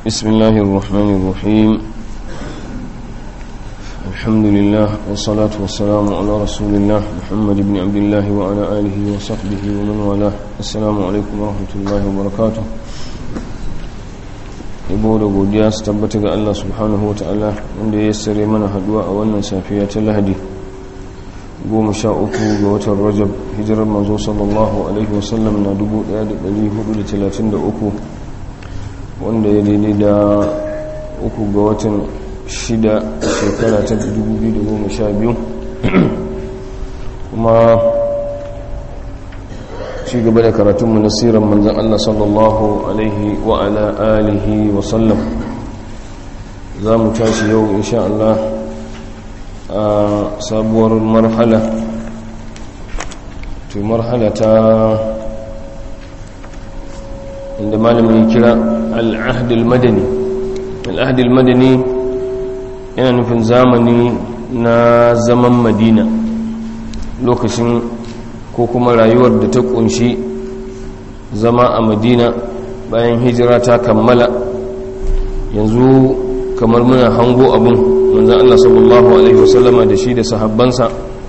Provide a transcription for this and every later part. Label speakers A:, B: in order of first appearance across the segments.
A: بسم الله الرحمن الرحيم الحمد لله والصلاة والسلام على رسول الله محمد بن عبد الله وعلى آله وصحبه ومن والاه. السلام عليكم ورحمة الله وبركاته. yabo da godiya su tabbata ga Allah subhanahu wa ta'ala wanda ya yassare mana haduwa a wannan safiya ta Lahadi 13 ga watan Rajab, hijirar manzo sallallahu alaihi wasallam na 1433, wanda ya daidai da 3 ga watan 6 shekara ta 2012. kuma ci gaba da karatunmu na sirar manzan Allah sallallahu alaihi wa ala alihi wa sallam, za mu tashi yau insha Allah a sabuwar marhala ta inda malamin kira al'ahdul madani. al'ahdul madani yana nufin zamani na zaman Madina, lokacin ko kuma rayuwar da ta kunshi zama a Madina bayan hijira ta kammala. yanzu kamar muna hango abun manzon Allah sallallahu alaihi wasallama da shi da sahabbansa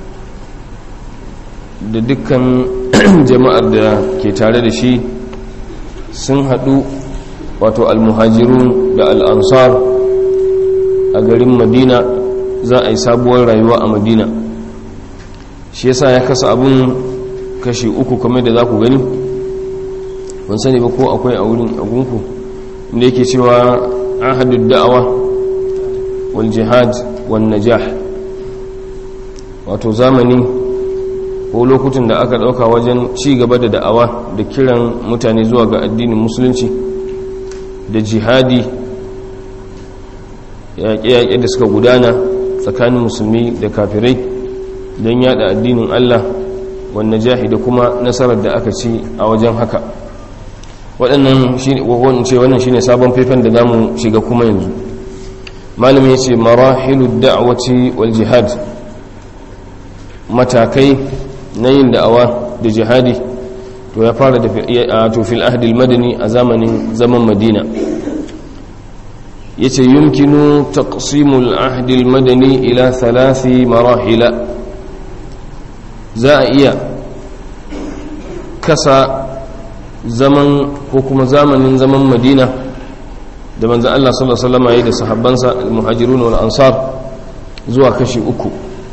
A: da dukkan jama'ar da ke tare da shi sun haɗu, wato almuhajirun da al'ansar a garin Madina. za a yi sabuwar rayuwa a Madina, shi yasa ya kasa abun kashi uku kamar da za ku gani. ban sani ba ko akwai a wurin agunku inda yake cewa ahadud da'awa wal jihad wan najah, wato zamani ko lokutan da aka dauka wajen ci gaba da da'awa da kiran mutane zuwa ga addinin musulunci da jihadi, yaƙe-yaƙe da suka gudana tsakanin musulmi da kafirai don yada addinin Allah, wannan jahi da kuma nasarar da aka ci a wajen haka. wannan shine sabon faifan da zamu shiga kuma yanzu. malami yace marahilud da'wati wal jihad, matakai na yin da'awa da jihadi. to ya fara da fil ahdi al madani, a zamanin zaman Madina. yace yumkinu taqsimul ahdi al madani ila 3 marahila, za a iya kasa zaman ko kuma zamanin zaman Madina da manzo Allah sallallahu alaihi wasallam yayin da sahabbansa al-muhajirun wal ansar zuwa kashi uku.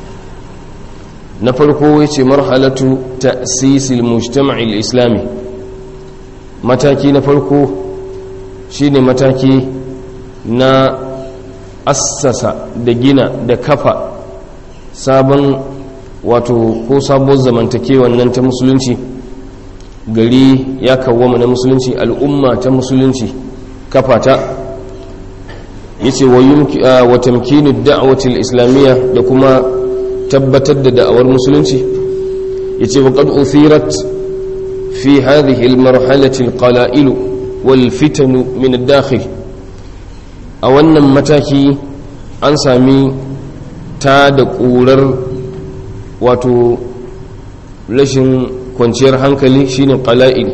A: na farko yace marhalatu ta'sisil mujtama' al-islami, mataki na farko shine mataki na assasa da gina da kafa sabon, wato ko sabon zamantakewan nan ta musulunci. gari ya kawwama na musulunci, al'umma ta musulunci kafata. yace wa tamkinu da'wati al-islamiyya, da kuma tabbatar da da'awar musulunci. yace wa qad uthirat fi hadhihi al-marhalati al-qala'il wal fitan min ad-dakhil, a wannan mataki an sami ta da ƙurar, wato rashin kwanciyar hankali shine qala'il,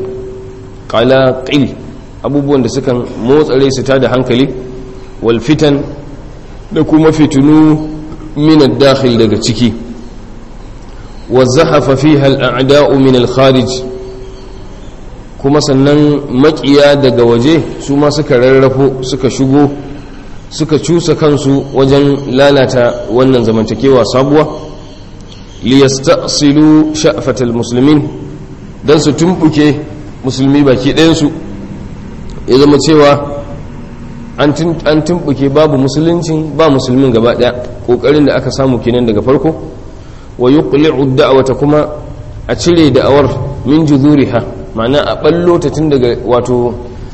A: abubuwan da sukan motsare su ta da hankali. wal fitan, da kuma fitunu min ad-dakhil, daga ciki. wa zahafa fiha al-a'da'u min al-kharij, kuma sannan makiya daga waje su ma suka rarrafo, suka shigo, suka cusa kansu wajen lalata wannan zamantakewa sabuwa. liyastasilu sha'fatal muslimin, dan su tumbuke musulmi baki ɗayansu, ya zama cewa an tumbuke babu musuluncin ba musulmin gaba ɗaya. ƙoƙarin da aka samu kenan daga farko. wa yuqli'u da'wata, kuma a cire da'awar min juzuriha, ma'ana a ballo ta tun daga, wato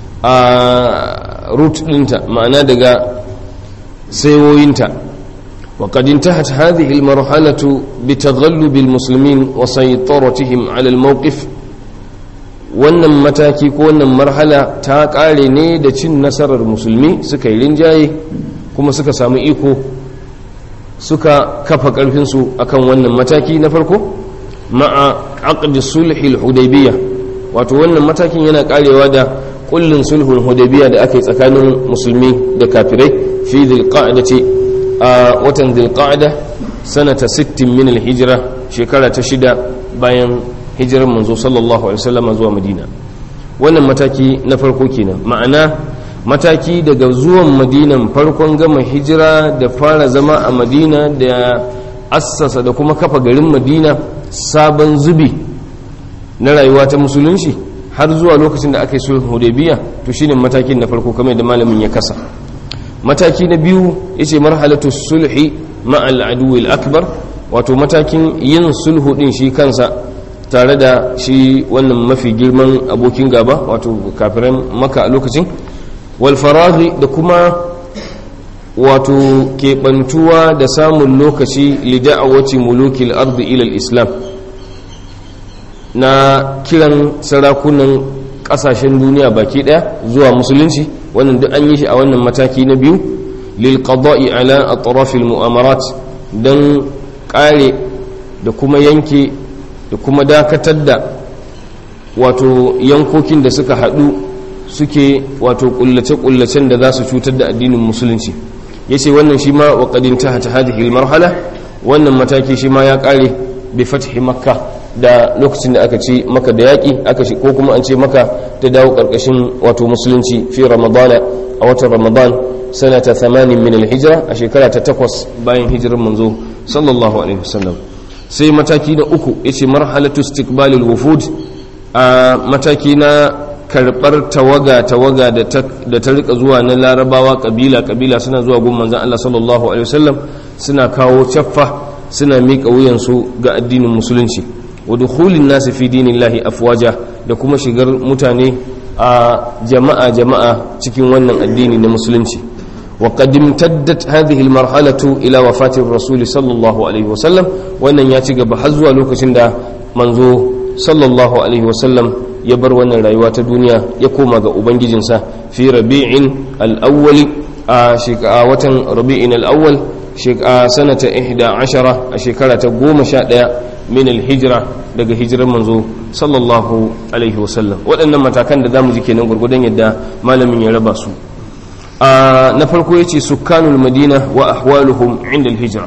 A: a root ɗinta, ma'ana daga sayoyinta. وقد انتهت هذه المرحلة بتغلب المسلمين وسيطرتهم على الموقف. wannan mataki ko wannan marhala ta kare ne da cin nasarar musulmi, suka yi rinjaye kuma suka samu iko, suka kafa karfinsu akan wannan mataki na farko. ma'a aqd sulhil hudaybiyah, wato wannan matakin yana karewa da kullun sulhul hudaybiya da aka yi tsakanin musulmi da kafirai fi dhilqa'dati a watan dhilqa'da sanata 60 min al-hijra shekara ta 6 bayan hijirar manzo sallallahu alaihi wasallam zuwa madina. wannan mataki na farko kenan, ma'ana mataki daga zuwan madinan farkon gama hijira da fara zama a madina da assasa da kuma kafa garin madina sabon zubi na rayuwa ta musulunci har zuwa lokacin da aka yi sulhun hudaybiya, to shine matakin na farko kamar da malamin ya kasa. mataki na biyu yace marhalatu sulhi ma'al aduwil akbar, wato matakin yin sulhu din shi kansa tare da shi wannan mafi girman abokin gaba wato kafiran maka a lokacin, wal faraghi da kuma wato keɓantuwa da samun lokaci li da'awati mulukil ardi ila al-islam, na kiran sarakunan kasashen duniya baki daya zuwa musulunci. wannan duk an yi shi a wannan mataki na biyu, lil qada'i ala atraf al mu'amarat, dan kare da kuma yanke da kuma dakatar da wato yankokin da suka hadu suke wato kullace-kullacen da za su cutar da addinin musulunci. yace wannan shi ma wa qad intahat hadhihi al marhala, wannan mataki shi ma ya kare bi fathi makkah, da lokacin da aka ci maka da yaƙi aka shi ko kuma an ce maka ta dawo ƙarƙashin wato musulunci fi ramadana a watan ramadan sanata 80 min al-hijra a shekara ta 8 bayan hijirar manzo sallallahu alaihi wasallam. sai mataki na uku yace marhalatu istiqbalil wufud, a mataki na karbar tawaga da ta rika zuwa na larabawa kabila suna zuwa gun manzon Allah sallallahu alaihi wasallam, suna kawo caffa suna miƙa wuyansu ga addinin musulunci. wa dukhulin nasi fi dinillahi afwaja, da kuma shigar mutane a jama'a cikin wannan addini na musulunci. wa qad imtaddat hadhihi almarhalatu ila wafati ar-rasul sallallahu alaihi wasallam, wannan ya ci gaba har zuwa lokacin da manzo sallallahu alaihi wasallam ya bar wannan rayuwa ta duniya ya koma ga ubangijinsa fi rabi'in al-awwal, a watan rabi'in al-awwal sanata 11 a shekara ta 11 min al-hijra, daga hijirar manzo sallallahu alaihi wasallam. waɗannan matakan da zamu ji kenan gurgudan yadda malamin ya raba su. na farko yace sukkanul madina wa ahwaluhum inda al-hijra,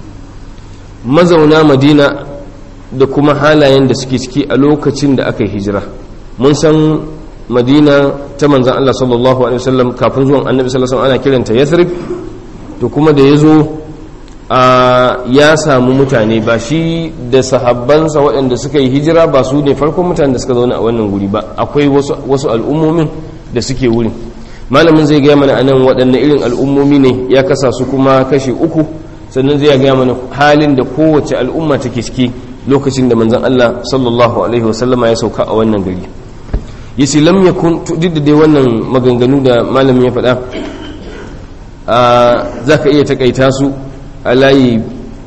A: mazauna madina da kuma halayen da suke ciki a lokacin da aka yi hijira. mun san madina ta manzon Allah sallallahu alaihi wasallam kafin zuwan annabi sallallahu alaihi wasallam ana kiranta yathrib, to kuma da yazo ya samu mutane, ba shi da sahabbansa waɗanda suka yi hijira ba su ne farkon mutane da suka zauna a wannan guri ba, akwai wasu al'ummomin da suke wurin. malamin zai gaya mana anan waɗanne irin al'ummomi ne, ya kasa su kuma kashi uku, sannan zai gaya mana halin da kowace al'umma take ciki lokacin da manzon Allah sallallahu alaihi wasallama ya sauka a wannan gari. yace lam yakun, duk da dai wannan maganganu da malamin ya faɗa zaka iya takaita su a layi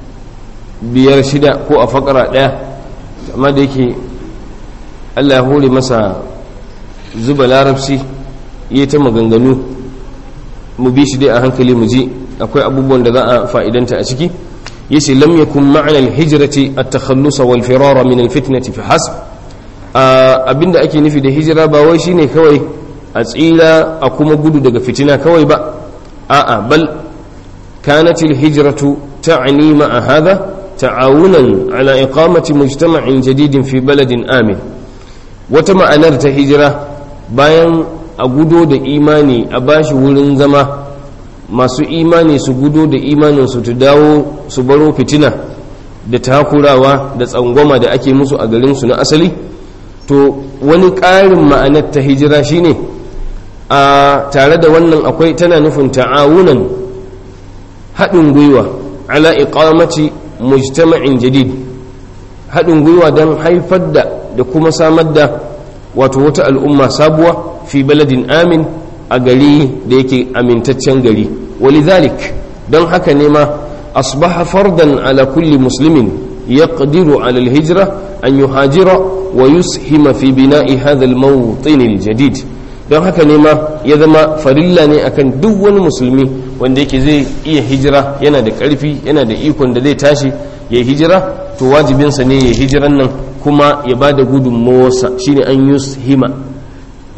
A: 5-6 ko a fakara ɗaya, amma da yake Allah ya hore masa zuba larabci yi ta maganganu, mu bi shi dai a hankali mu ji akwai abubuwan da za a fa'idanta a ciki. yace lam yakun ma'ana al-hijrati at-takhallus wal firara min al-fitnati fi hasb, abinda ake nufi da hijira ba wai shine kawai a tsira a kuma gudu daga fitina kawai ba, a'a bal كانت الهجرة تعني مع هذا تعاونا على إقامة مجتمع جديد في بلد آمن. وتما أنرت هجرة bayan a gudo da imani a bashi wurin zama, masu imani su gudo da imaninsu ta dawo su baro fitina da takurawa da tsangwama da ake musu a garinsu na asali. to wani ƙarin ma'anar ta hijira shine a tare da wannan akwai tana nufin ta'awunan haɗin gwiwa ala iqamati mujtama'in jadid, haɗin gwiwa don haifar da kuma samar da wato wata al'umma sabuwa fi baladin amin, a gari da yake amintaccen gari. walidhalik, don haka ne ma asbaha fardan ala kulli muslimin yaqdiru ala al-hijra an yuhajira wa yushima fi bina'i hadha al-mawtin al-jadid. don haka ne ma ya zama farilla ne akan duk wani musulmi wanda yake zai iya hijira, yana da ƙarfi, yana da ikon da zai tashi ya hijira, to wajibinsa ne ya hijiran nan kuma ya ba da gudunmawarsa, shine an yushima. yawa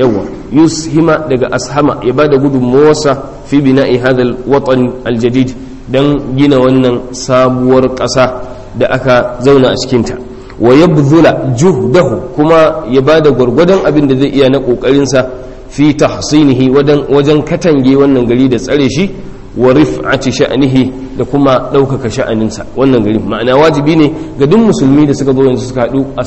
A: yushima daga ashama ya bada gudunmawarsa fi bina'i hadha al-watan al-jadid dan gina wannan sabuwar ƙasa da aka zauna a cikinta wa yabdhula juhdahu kuma ya bada gwargwadon abin da zai iya na kokarinsa fi tahsinihi wajen katange wannan gari da tsare shi wa rif'ati sha'nihi da kuma ɗaukaka sha'aninsa wannan gari ma'ana wajibi ne ga duk musulmi da suka zo yanzu suka haɗu a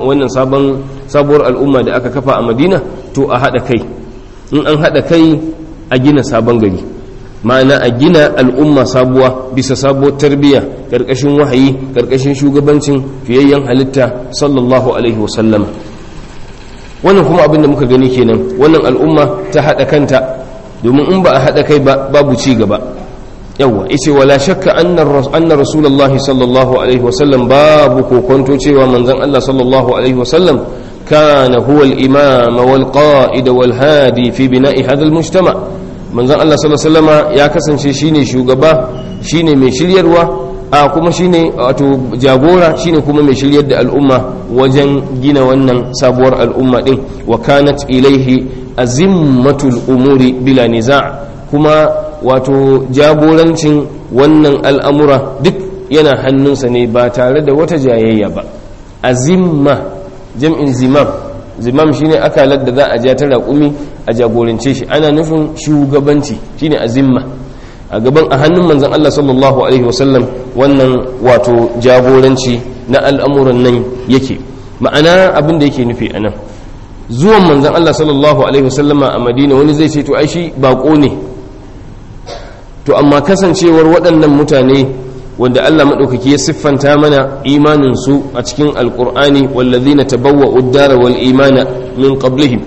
A: sabuwar al'umma da aka kafa a Madina to a haɗa kai in an haɗa kai a gina sabon gari ma'ana a gina al'umma sabuwa bisa sabuwar tarbiyya ƙarƙashin wahayi ƙarƙashin shugabancin fiyayyen halitta sallallahu alaihi wasallam wannan kuma abin da muka gani kenan wannan al'umma ta haɗa kanta domin in ba a haɗa kai ba babu ci gaba yawa ice wala shakka anna rasulullahi sallallahu alaihi wasallam babu kokonto cewa manzon Allah sallallahu alaihi wasallam kana huwa al-imam wal qa'id wal hadi fi bina'i hadha al-mujtama manzon Allah sallallahu alaihi wasallama ya kasance shine shugaba shine mai shiryarwa a kuma shine wato jagora shine kuma mai shiryar da al'umma wajen gina wannan sabuwar al'umma din wa kanat ilaihi azimmatul umuri bila niza' kuma wato jagorancin wannan al'amura duk yana hannunsa ne ba tare da wata jayayya ba azimma jam'in zimam shine akalar da za a ja ta raƙumi a jagorance shi ana nufin shugabanci shine azimma a gaban a hannun manzon Allah sallallahu alaihi wasallam wannan wato jagoranci na al'amuran nan yake ma'ana abin da yake nufi anan zuwan manzon Allah sallallahu alaihi wasallama a Madina wani zai ce to ai shi bako ne to amma kasancewar waɗannan mutane wanda Allah maɗaukaki ya siffanta mana imaninsu a cikin alƙur'ani wallazina tabawwa'u ad-dara wal imana min qablihim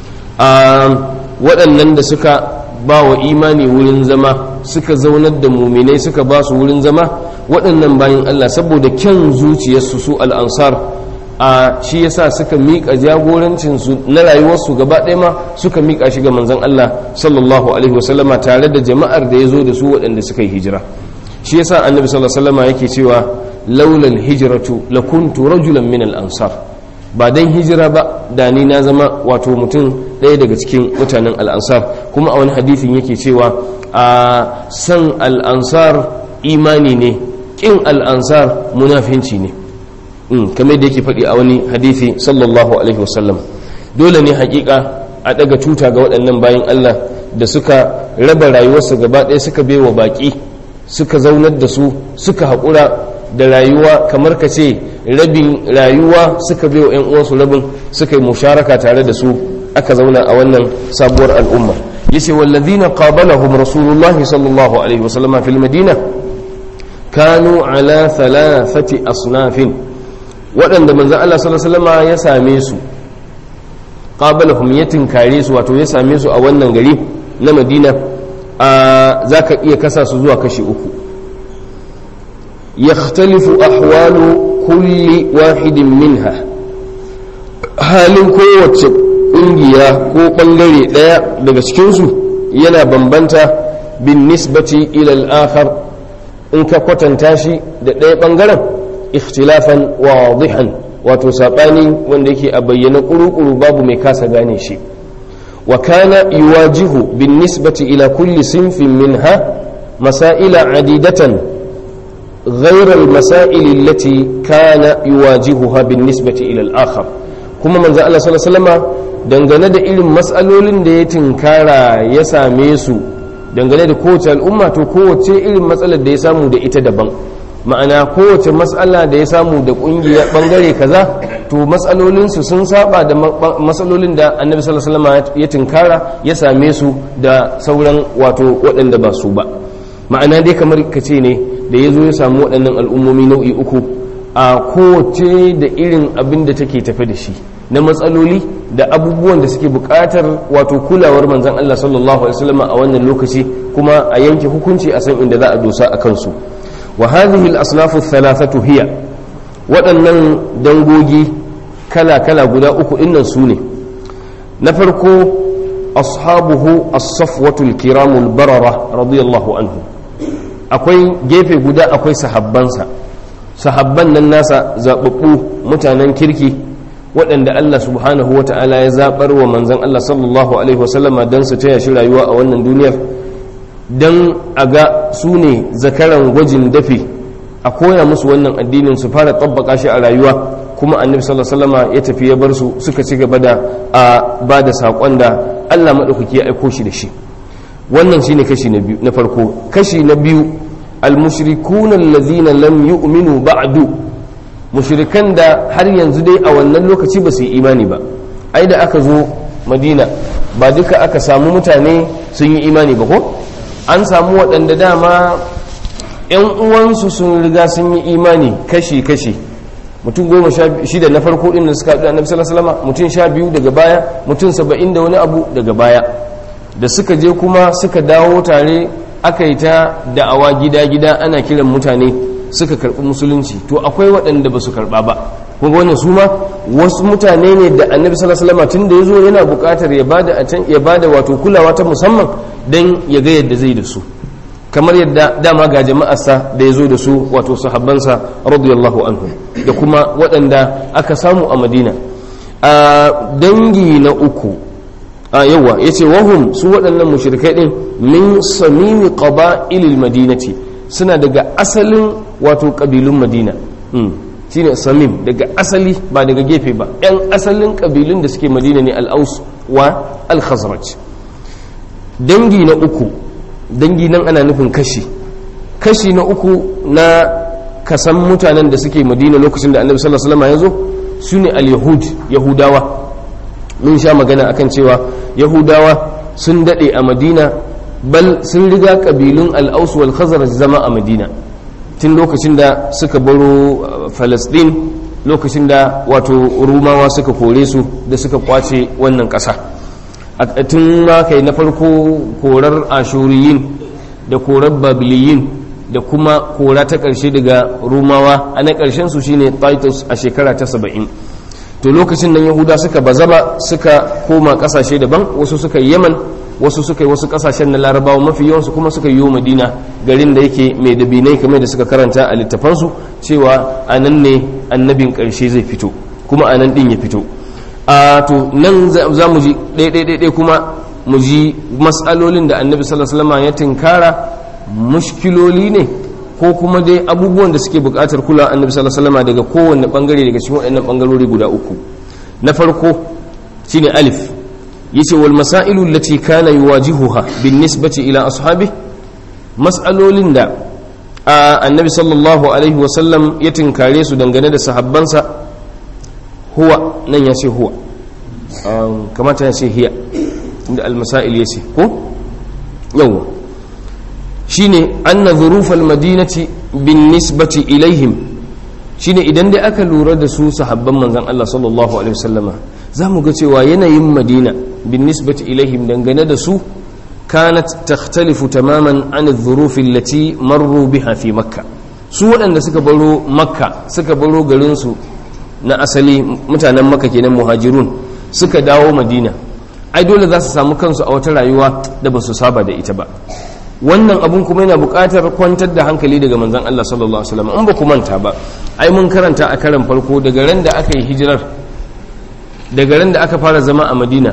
A: waɗannan da suka ba wa imani wurin zama suka zaunar da muminai suka ba su wurin zama waɗannan bayan Allah saboda kyan zuciyarsu su al-ansar shi yasa suka miƙa jagorancinsu na rayuwarsu gaba ɗaya ma suka miƙa shi ga manzon Allah sallallahu alaihi wasallama tare da jama'ar da ya zo da su waɗanda suka yi hijira shi yasa annabi sallallahu alaihi wasallama yake cewa laulal hijratu lakuntu rajulan min al-ansar ba dan hijira ba da ni na zama wato mutum ɗaya daga cikin mutanen al-ansar kuma a wani hadisin yake cewa a san al-ansar imani ne kin al-ansar munafinci ne kamar da yake faɗi a wani hadisi sallallahu alaihi wasallam dole ne hakika a daga tuta ga waɗannan bayan Allah da suka raba rayuwarsu gaba ɗaya suka baiwa baƙi suka zaunar da su suka haƙura da rayuwa kamar ka ce rabin rayuwa suka baiwa 'yan uwansu rabin suka yi musharaka tare da su aka zauna a wannan sabuwar al'umma yace wallazina qabalahum rasulullahi sallallahu alaihi wasallam fil madina kanu ala thalathati asnafin waɗanda manzan Allah sallallahu alaihi ya same su qabalahum ya tinkare su wato ya same su a wannan gari na Madina zaka iya kasa su zuwa kashi uku yakhtalifu ahwalu kulli wahidin minha halin kowace ƙungiya ko ɓangare ɗaya daga cikinsu yana bambanta bin nisbati ila al-akhar in ka kwatanta shi da ɗaya ɓangaren ikhtilafan wadihan wato sabani wanda yake a bayyana kuru-kuru babu mai kasa gane shi wa kana yuwajihu bin nisbati ila kulli sinfin minha masaila adidatan ghayra al-masail allati kana yuwajihuha bin nisbati ila al-akhar kuma manzo Allah sallallahu alaihi wasallam dangane da irin mas'alolin da ya tinkara ya same su dangane da kowace al'umma to kowace irin matsalar da ya samu da ita daban ma'ana kowace matsala da ya samu da kungiya bangare kaza to matsalolinsu sun saba da matsalolin da annabi sallallahu alaihi wasallam ya tinkara ya same su da sauran wato waɗanda ba su ba ma'ana dai kamar kace ne da ya zo ya samu waɗannan al'ummomi nau'i uku a kowace da irin abin da take tafe da shi na matsaloli da abubuwan da suke buƙatar wato kulawar manzon Allah sallallahu alaihi wasallam a wannan lokaci kuma a yanke hukunci a san inda za a dosa a kansu وهذه الأصناف الثلاثة هي waɗannan dangogi kala-kala guda uku ɗinnan su ne na farko ashabuhu as-safwatul kiramul barara radiyallahu anhu akwai gefe guda akwai sahabbansa sahabban nan nasa zaɓaɓɓu mutanen kirki waɗanda Allah subhanahu wa ta'ala ya zaɓar wa manzan Allah sallallahu alaihi wasallama don su taya shi rayuwa a wannan duniyar, don a ga su ne zakaran gwajin dafi a koya musu wannan addinin su fara tabbaka shi a rayuwa, kuma annabi sallallahu alaihi wasallama ya tafi ya bar su suka ci gaba da a ba da saƙon da Allah maɗaukaki ya aiko shi da shi. wannan shine kashi na biyu na farko. Kashi na biyu, al-mushrikuna allazina lam yu'minu ba'du, mushrikan da har yanzu dai a wannan lokaci ba su yi imani ba. Ai da aka zo Madina ba duka aka samu mutane sun yi imani ba ko? An samu waɗanda dama ‘yan uwansu sun riga sun yi imani kashi-kashi, mutum 16 na farko ɗin da suka haɗu annabi sallallahu alaihi wasallam, mutum 12 daga baya, mutum 70 da wani abu daga baya, da suka je kuma suka dawo tare aka yi ta da'awa gida-gida ana kiran mutane suka karɓi musulunci. To akwai waɗanda ba su karɓa ba, kuma wannan su ma wasu mutane ne da annabi sallallahu alaihi wasallam tun da ya zo yana buƙatar ya bada wato kulawa ta musamman don ya ga yadda zai da su, kamar yadda dama ga jama'arsa da ya zo da su wato sahabbansa radiyallahu anhum, da kuma waɗanda aka samu a Madina. A dangi na uku yawa yace wahum su waɗannan mushrikai din min samimi qaba'ilil madinati, suna daga asalin wato kabilun Madina. Shine samim, daga asali ba daga gefe ba, yan asalin kabilun da suke Madina ne, al-Aus wa al-Khazraj. Dangi na uku, dangi nan ana nufin kashi na uku na kasan mutanen da suke Madina lokacin da annabi sallallahu alaihi wasallam ya zo, sune al-yahud, yahudawa. Mun sha magana akan cewa yahudawa sun dade a Madina, bal sun riga kabilun al-Aus wal Khazraj zama a Madina tun lokacin da suka baro Falastin, lokacin da wato Rumawa suka kore su da suka kwace wannan ƙasa. Tun ma kai na farko korar Ashuriyin da korar Babiliyin da kuma kora ta ƙarshe daga Rumawa, a na ƙarshen su shine Titus a shekara ta 70. To lokacin nan Yahuda suka bazama suka koma ƙasashe daban, wasu suka yi Yaman, wasu suka yi wasu ƙasashen na Larabawa, mafi yawansu kuma suka yi Madina, garin da yake mai dabinai kamar da suka karanta a littafansu cewa a nan ne annabin ƙarshe zai fito, kuma a nan ɗin ya fito. To nan za mu ji ɗaiɗaiɗaiɗai kuma mu ji matsalolin da annabi sallallahu alaihi wasallam ya tinkara, mushkiloli ne ko kuma dai abubuwan da suke buƙatar kula annabi sallallahu alaihi wasallam daga kowanne bangare daga cikin waɗannan bangarori guda uku. Na farko shine alif, yace wal masailu allati kana yuwajihuha bin nisbati ila ashabi, mas'alolin da annabi sallallahu alaihi wasallam ya tinkare su dangane da sahabbansa. Huwa nan ya ce huwa, kamata ya ce hiya, inda al-masail ya ce ko yawa, shine anna dhurufal madinati bin nisbati ilaihim, shine idan dai aka lura da su sahabban manzon Allah sallallahu alaihi wasallama, zamu ga cewa yanayin Madina bin nisbati ilaihim dangane da su kanat takhtalifu tamaman an adh-dhuruf allati marru biha fi Makkah. Su waɗanda suka baro Makka, suka baro garin su na asali, mutanen Makka kenan muhajirun, suka dawo Madina, ai dole za su samu kansu a wata rayuwa da ba su saba da ita ba. Wannan abun kuma yana buƙatar kwantar da hankali daga manzon Allah sallallahu alaihi wasallam. In ba ku manta ba, ai mun karanta a karan farko daga ran da aka yi hijirar, daga ran da aka fara zama a Madina,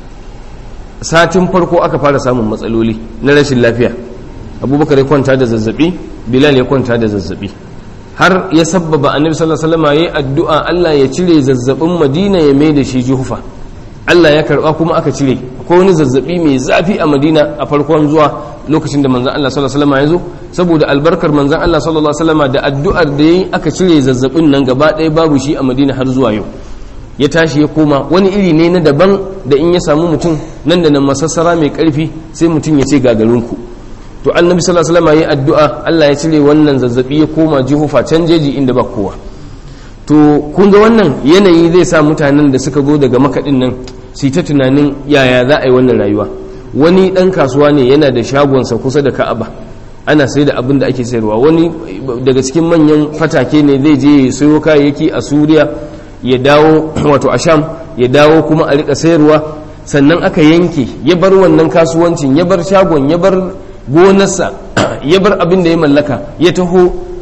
A: satin farko aka fara samun matsaloli na rashin lafiya. Abubakar ya kwanta da zazzabi, Bilal ya kwanta da zazzabi, har ya sabbaba annabi sallallahu alaihi wasallam yayi addu'a Allah ya cire zazzabin Madina ya mai da shi Juhfa. Allah ya karba kuma aka cire. Akwai wani zazzabi mai zafi a Madina a farkon zuwa lokacin da manzon Allah sallallahu alaihi wasallam ya zo, saboda albarkar manzon Allah sallallahu alaihi wasallam da addu'ar da yayi aka cire zazzabin nan gaba ɗaya babu shi a Madina har zuwa yau. Ya tashi ya koma wani iri ne na daban da in ya samu mutum nan da nan masassara mai karfi sai mutum ya ce gagarinku. To annabi sallallahu alaihi wasallam yayi addu'a Allah ya cire wannan zazzabi ya koma Juhufa can jeji inda ba kowa. To kun ga wannan yanayi zai sa mutanen da suka zo daga makaɗin nan su ta tunanin yaya za a yi wannan rayuwa. Wani ɗan kasuwa ne yana da shagonsa kusa da Ka'aba, ana sai da abin da ake sayarwa. Wani daga cikin manyan fatake ne zai je ya sayo kayayyaki a Suriya ya dawo, wato a Sham ya dawo kuma a rika sayarwa. Sannan aka yanke, ya bar wannan kasuwancin, ya bar shagon, ya bar gonarsa, ya bar abin da ya mallaka, ya taho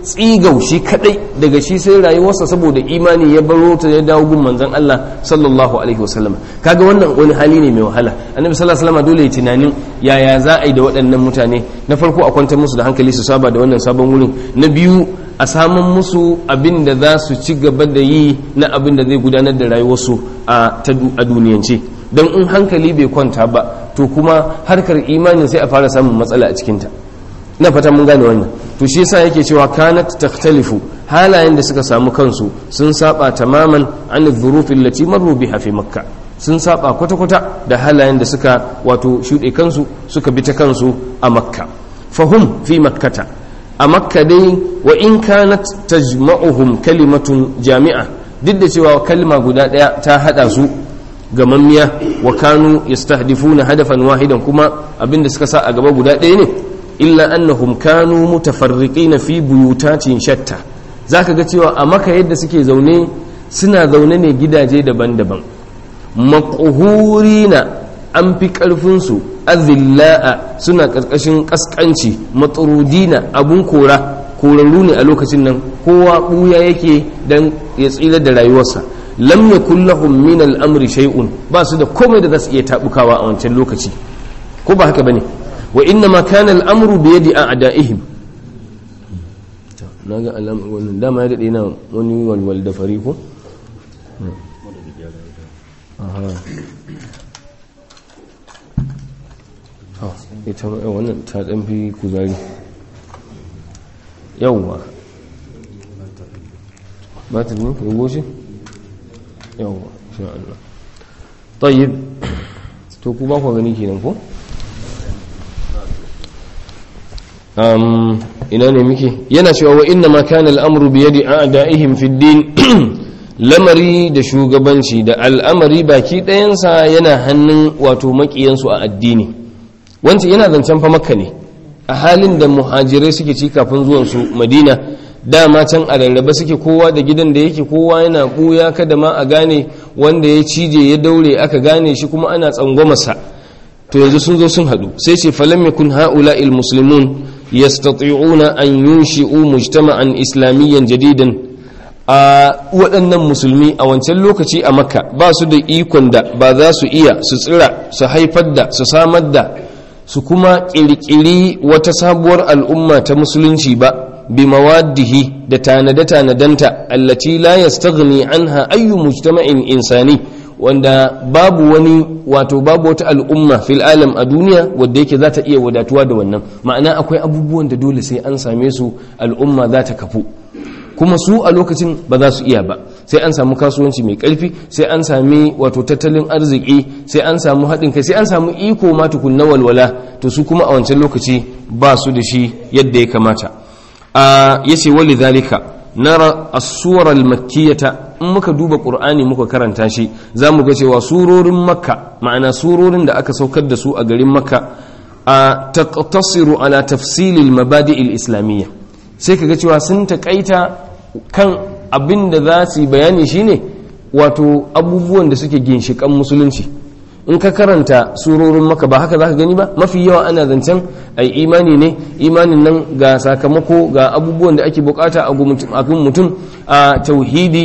A: tsigau shi kadai daga shi sai rayuwarsa saboda imani ya baro ta ya dawo gun manzon Allah sallallahu alaihi wasallam. Kaga wannan wani hali ne mai wahala. Annabi sallallahu alaihi wasallam dole ya tunanin yaya za a yi da waɗannan mutane. Na farko a kwantar musu da hankali su saba da wannan sabon wurin. Na biyu a samun musu abin da za su ci gaba da yi na abin da zai gudanar da rayuwarsu a duniyance. Don in hankali bai kwanta ba to kuma harkar imanin sai a fara samun matsala a cikinta. Na fata mun gane wannan. To shi yasa yake cewa kanat takhtalifu, halayen da suka samu kansu sun saba tamaman an adh-dhuruf allati marru biha fi makkah, sun saba kwata-kwata da halayen da suka wato shude kansu suka bi ta kansu a makka. Fahum fi makkata, a makka dai wa in kanat tajma'uhum kalimatun jami'a, duk da cewa kalma guda daya ta hada su gamammiya, wa kanu yastahdifuna hadafan wahidan, kuma abinda suka sa a gaba guda daya ne, illa annahum kanu mutafarriqina fi buyutatin shatta. Zaka ga cewa a maka yadda suke zaune suna zaune ne gidaje daban-daban, maqhurina an fi karfin su, azilla'a suna karkashin kaskanci, matrudina abun korarru ne a lokacin nan, kowa buya yake dan ya tsira da rayuwarsa. Lam yakul lahum min al-amri shay'un, ba su da komai da za su iya tabukawa a wancan lokaci, ko ba haka bane? Wa inna ma kana al-amru bi yadi a'da'ihim. Naga alam wannan dama ya dade na wani walwal da fari ko? Aha. Ita wannan ta dan fi kuzari. Yawwa. Ba ta ne ko shi? Yawwa, insha Allah. Tayyib. To ku ba ku gani kenan ko? ina ne muke yana cewa wa inna ma kana al'amru bi yadi a'da'ihim fi din, lamari da shugabanci da al'amari baki ɗayansa yana hannun wato makiyansu a addini. Wancan yana zancen fa makka ne a halin da muhajirai suke ci kafin zuwan su madina. Dama can a rarraba suke, kowa da gidan da yake, kowa yana buya kada ma a gane, wanda ya cije ya daure aka gane shi kuma ana tsangwamasa. To yanzu sun zo sun haɗu, sai ce falam yakun ha'ula'il muslimun yastati'una an yunshi'u mujtama'an islamiyyan jadidan. A waɗannan musulmi a wancan lokaci a makka ba su da ikon da ba za su iya su tsira, su haifar da, su samar da, su kuma ƙirƙiri wata sabuwar al'umma ta musulunci ba, bi mawaddihi da tanade-tanadanta allati la yastaghni anha ayyu mujtama'in insani, wanda babu wata al'umma fil alam a duniya wadda yake za ta iya wadatuwa da wannan. Ma'ana akwai abubuwan da dole sai an same su al'umma za ta kafu, kuma su a lokacin ba za su iya ba. Sai an samu kasuwanci mai ƙarfi, sai an sami wato tattalin arziki, sai an samu haɗin kai, sai an samu iko ma tukunna walwala. To su kuma a wancan lokaci ba su da shi yadda ya kamata. Yace wali zalika nara as-suwar al-makkiyata, in muka duba qur'ani muka karanta shi zamu ga cewa surorin makka, ma'ana surorin da aka saukar da su a garin makka, taqtasiru ala tafsil al-mabadi' al-islamiyya. Sai kaga cewa sun takaita kan abinda za su bayani shine wato abubuwan da suke ginshikan musulunci. In ka karanta surorin maka ba haka zaka gani ba, mafi yawa ana zancen ai imani ne, imanin nan ga sakamako, ga abubuwan da ake bukata a mutum, a tauhidi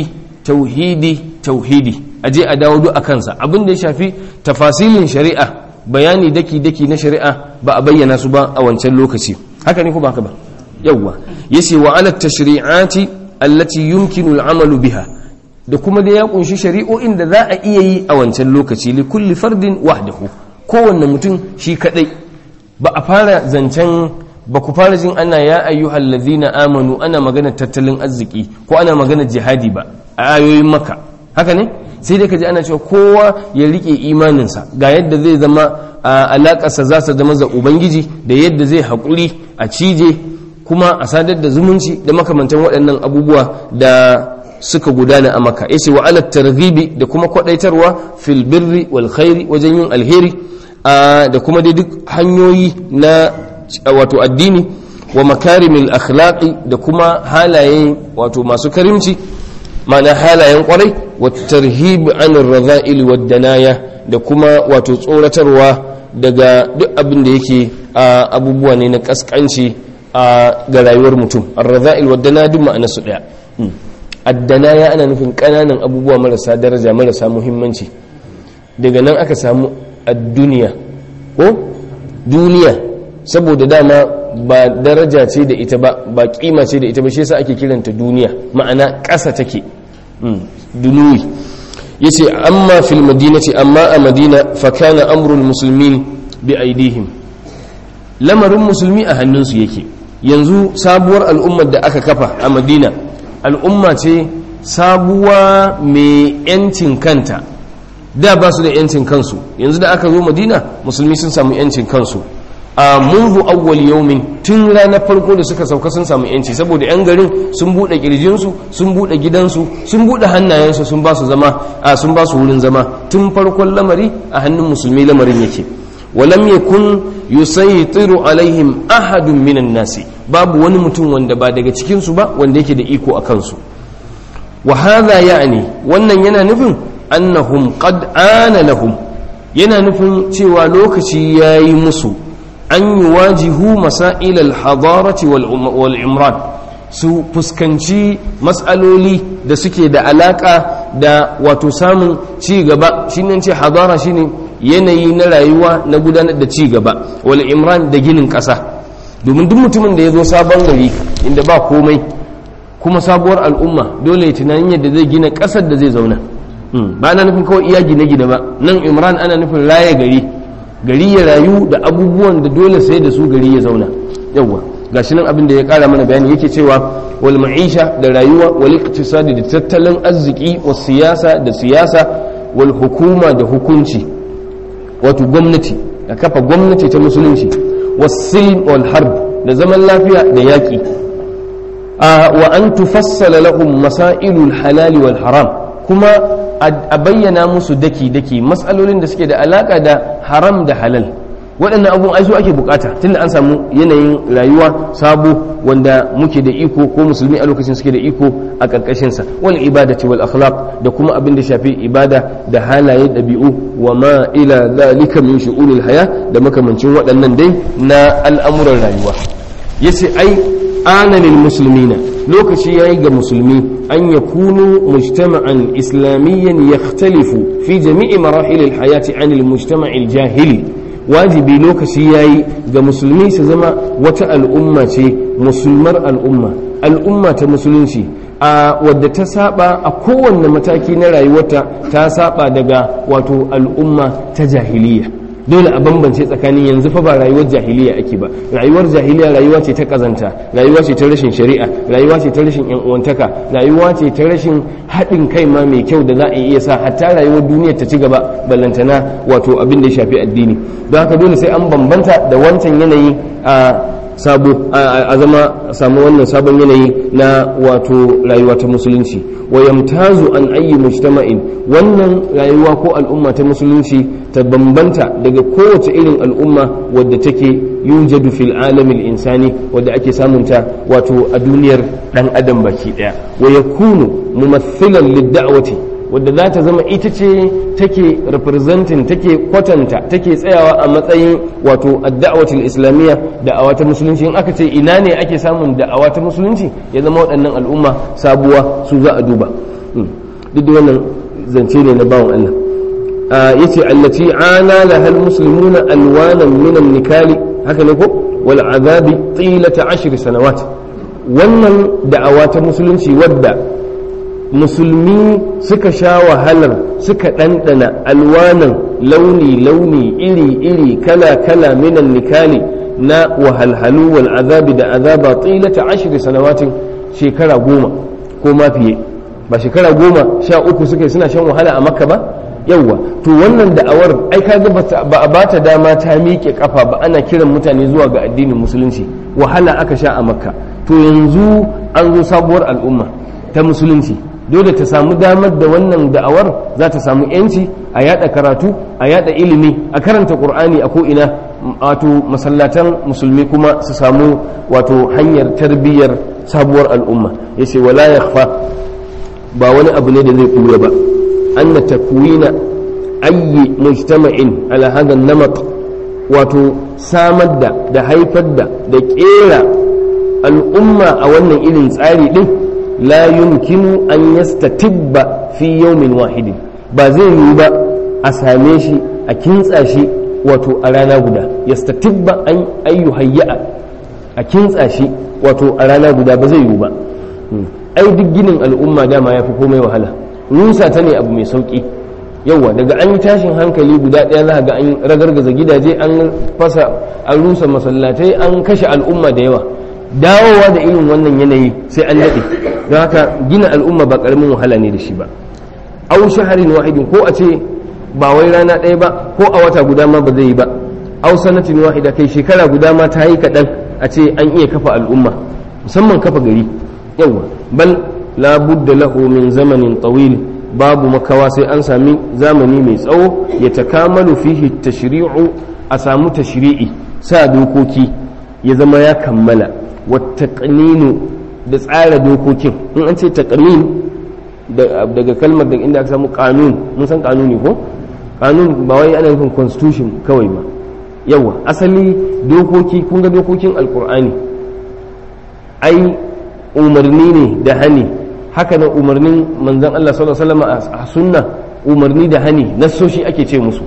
A: aje a dawo duk a kansa. Abin da ya shafi tafasilin shari'a, bayani daki na shari'a ba a bayyana su ba a wancan lokaci. Haka ne ko ba haka ba? Yawwa, yace wa ala tashri'ati allati yumkinu al-amalu biha, da kuma da ya kunshi shari'o'in da za a iya yi a wancan lokaci, li kulli fardin wahdahu, kowanne mutum shi kadai. Ba a fara zancen, ba ku fara jin ana ya ayyuhal ladhina amanu ana magana tattalin arziki ko ana magana jihadi ba a ayoyin maka, haka ne? Sai dai kaji ana cewa kowa ya rike imaninsa, ga yadda zai zama alakarsa za ta zama za ubangiji, da yadda zai haƙuri a cije kuma a sadar da zumunci da makamantan waɗannan abubuwa da suka gudana a maka. Yace wa ala targhibi, da kuma kwadaitarwa fil birri wal khairi, wajen yin alheri, da kuma dai duk hanyoyi na wato addini, wa makarimil akhlaqi, da kuma halayen wato masu karimci, ma'ana halayen kwarai, wa tarhib anir radha'il wad danaya, da kuma wato tsoratarwa daga duk abin da yake abubuwa ne na kaskanci ga rayuwar mutum. Ar-raza'il wa dana duk ma'anar su daya. Addana ya ana nufin kananan abubuwa marasa daraja marasa muhimmanci. Daga nan aka samu ad-duniya ko duniya, saboda dama ba daraja ce da ita ba kima ce da ita ba, shi yasa ake kiranta duniya, ma'ana ƙasa take. Dunuwi yace amma fil madinati, amma a madina fa kana amrul muslimin bi aidihim, lamarin musulmi a hannunsu yake. Yanzu sabuwar al'ummar da aka kafa a madina al'umma ce sabuwa mai yancin kanta, da ba su da yancin kansu. Yanzu da aka zo madina musulmi sun samu yancin kansu a munzu awwal yaumin, tun ranar farko da suka sauka sun samu yanci, saboda yan garin sun bude kirjinsu, sun bude gidansu, sun bude hannayensu, sun ba su zama sun ba su wurin zama. Tun farkon lamari a hannun musulmi lamarin yake. walam yakun yusaytiru alaihim ahadun minan nasi, babu wani mutum wanda ba daga cikin su ba wanda yake da iko a kansu. wa hadha ya'ni, wannan yana nufin annahum qad ana lahum, yana nufin cewa lokaci yayi musu an yuwajihu masail al-hadarati wal imran, su fuskanci matsaloli da suke da alaka da wato samun ci gaba. shine ce hadara shine yanayi na rayuwa na gudanar da ci gaba, wal imran da ginin ƙasa. domin duk mutumin da ya zo sabon gari inda ba komai kuma sabuwar al'umma, dole ya tunanin yadda zai gina ƙasar da zai zauna. ba ana nufin kawai iya gine-gine ba, nan imran ana nufin raya gari ya rayu da abubuwan da dole sai da su gari ya zauna. yawwa gashi nan abin da ya kara mana bayani yake cewa wal ma'isha da rayuwa, wal iqtisadi da tattalin arziki, was siyasa da siyasa, wal hukuma da hukunci, wato gwamnati da kafa gwamnati ta musulunci, was silm wal harb da zaman lafiya da yaki. wa an tufassala lahum masailul halal wal haram, kuma a bayyana musu daki-daki matsalolin da suke da alaka da haram da halal. waɗannan abubuwan ai su ake bukata tunda an samu yanayin rayuwa sabo wanda muke da iko, ko musulmi a lokacin suke da iko a ƙarƙashin sa. wal ibadati wal akhlaq, da kuma abin da shafi ibada da halaye ɗabi'u, wa ma ila zalika min shu'unil haya, da makamancin waɗannan dai na al'amuran rayuwa. yace ai ana lil muslimina, lokaci yayi ga musulmi an yakunu mujtama'an islamiyyan yakhtalifu fi jami'i marahil al hayati an al mujtama'il jahili. wajibi lokaci yayi ga musulmi su zama wata al'umma ce, musulmar al'umma ta musulunci, a wadda ta saba a kowanne mataki na rayuwarta, ta saba daga wato al'umma ta jahiliya. dole a bambance tsakanin yanzu fa ba rayuwar jahiliya ake ba. rayuwar jahiliya rayuwa ce ta kazanta, rayuwa ce ta rashin shari'a, rayuwa ce ta rashin yan uwantaka, rayuwa ce ta rashin haɗin kai ma mai kyau da za a iya sa hatta rayuwar duniyar ta ci gaba, ballantana wato abin da ya shafi addini. don haka dole sai an bambanta da wancan yanayi a samu wannan sabon yanayi na wato rayuwa ta musulunci. wa yamtazu an ayyi mujtama'in, wannan rayuwa ko al'umma ta musulunci ta bambanta daga kowace irin al'umma wadda take yujadu fil alamil insani, wadda ake samunta wato a duniyar dan adam baki daya. wa yakunu mumathilan lid-da'wati, wadda za ta zama ita ce take representing, take kwatanta, take tsayawa a matsayin wato ad-da'watul islamiyya, da'awa ta musulunci. in aka ce ina ne ake samun da'awa ta musulunci, ya zama waɗannan al'umma sabuwa su za a duba. duk da wannan zance ne na bawan Allah. yace allati ana lahal muslimuna alwanan min an-nikali, haka ne ko, wal azabi tilata 10 sanawat. wannan da'awa ta musulunci wadda musulmi suka sha wahalar, suka ɗanɗana alwanan launi iri kala minan nikali, na wahalhalu wal azabi da azaba, tsilata 10 sanawatin, shekara 10 ko ma fiye. ba shekara 13 suka yi suna shan wahala a makka ba. yawwa to wannan da'awar ai kaga ba a bata dama ta miƙe kafa ba, ana kiran mutane zuwa ga addinin musulunci, wahala aka sha a makka. to yanzu an zo sabuwar al'umma ta musulunci, dole ta samu damar da wannan da'awar za ta samu yanci, a yada karatu, a yada ilimi, a karanta qur'ani a ko'ina, wato masallatan musulmi kuma su samu wato hanyar tarbiyyar sabuwar al'umma. yace wala yakhfa, ba wani abu ne da zai kuya ba, anna takwina ayyi mujtama'in ala hadha an-namat, wato samar da haifar da kera al'umma a wannan irin tsari din la yumkinu an yastatibba fi yawmin wahidin, ba zai yi ba a same shi a kintsa shi wato a rana guda. Yastatibba an ayyuhayya, a kintsa shi wato a rana guda ba zai yi ba. Ai duk ginin al'umma dama ya fi komai wahala, rusa ta ne abu mai sauki. Yawwa daga an yi tashin hankali guda ɗaya za ga an ragargaza gidaje, an fasa, an rusa masallatai, an kashe al'umma da yawa. Dawowa da irin wannan yanayi sai an daɗe. Don haka gina al'umma ba ƙaramin wahala ne da shi ba. Au shaharin wahidin, ko a ce ba wai rana ɗaya ba, ko a wata guda ma ba zai yi ba. Au sanatin wahida, kai shekara guda ma ta yi kaɗan a ce an iya kafa al'umma, musamman kafa gari. Yawwa bal la budda lahu min zamanin tawil, babu makawa sai an sami zamani mai tsawo ya takamalu fihi tashri'u, a samu tashri'i, sa dokoki ya zama ya kammala, wa taqninu da tsara dokokin. In an ce taqnin daga kalmar da inda aka samu kanun, mun san kanuni ko? Kanun ba wai ana nufin constitution kawai ba. Yawa asali dokoki, kun ga dokokin alkur'ani ai umarni ne da hani, haka nan umarnin manzon Allah sallallahu alaihi wasallam a sunna umarni da hani, nassoshi ake ce musu.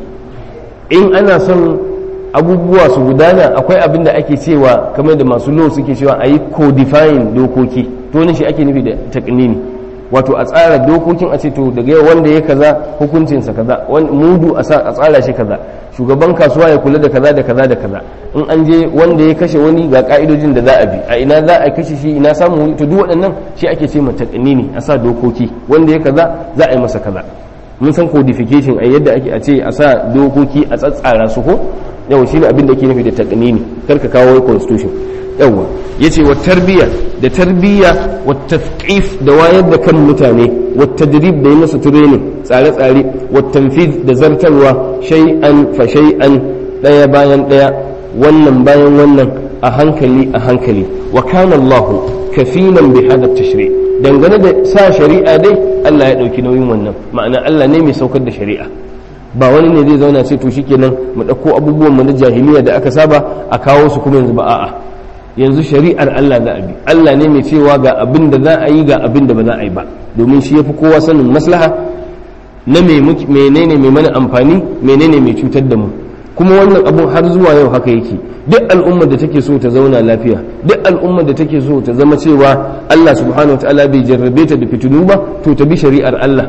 A: In ana son abubuwa su gudana akwai abin da ake cewa, kamar da masu law suke cewa ayi codifying dokoki, to ne shi ake nufi da taqnini, wato a tsara dokokin a ce to daga yau wanda ya kaza hukuncinsa kaza, mudu a tsara shi kaza, shugaban kasuwa ya kula da kaza da kaza da kaza, in an je wanda ya kashe wani ga ka'idojin da za a bi, a ina za a kashe shi, ina samu wani, to duk waɗannan shi ake ce ma taqnini, a sa dokoki, wanda ya kaza za a yi masa kaza. Mun san codification a yadda ake a ce a sa dokoki a tsatsara su ko yawa, shine abin da ake nufi da taqnini, karka kawo constitution. Yawa yace wa tarbiya da tarbiya, wa tafqif da wayar da kan mutane, wa tadrib da yi masa training, tsare-tsare, wa tanfiz da zartarwa, shay'an fa shay'an, daya bayan daya, wannan bayan wannan, a hankali a hankali. Wa kana Allah kafilan bi hada tashri', dangane da sa shari'a dai Allah ya dauki nauyin wannan, ma'ana Allah ne mai saukar da shari'a, ba wani ne zai zauna ce to shikenan mu dauko abubuwan mu na jahiliya da aka saba a kawo su kuma yanzu ba, a'a, yanzu shari'ar Allah za a bi. Allah ne mai cewa ga abin da za a yi, ga abin da ba za a yi ba, domin shi yafi kowa sanin maslaha na menene mai mana amfani, menene mai cutar da mu. Kuma wannan abun har zuwa yau haka yake. Duk al'ummar da take so ta zauna lafiya, duk al'ummar da take so ta zama cewa Allah subhanahu wataala bai jarrabe ta da fitinu ba, to ta bi shari'ar Allah.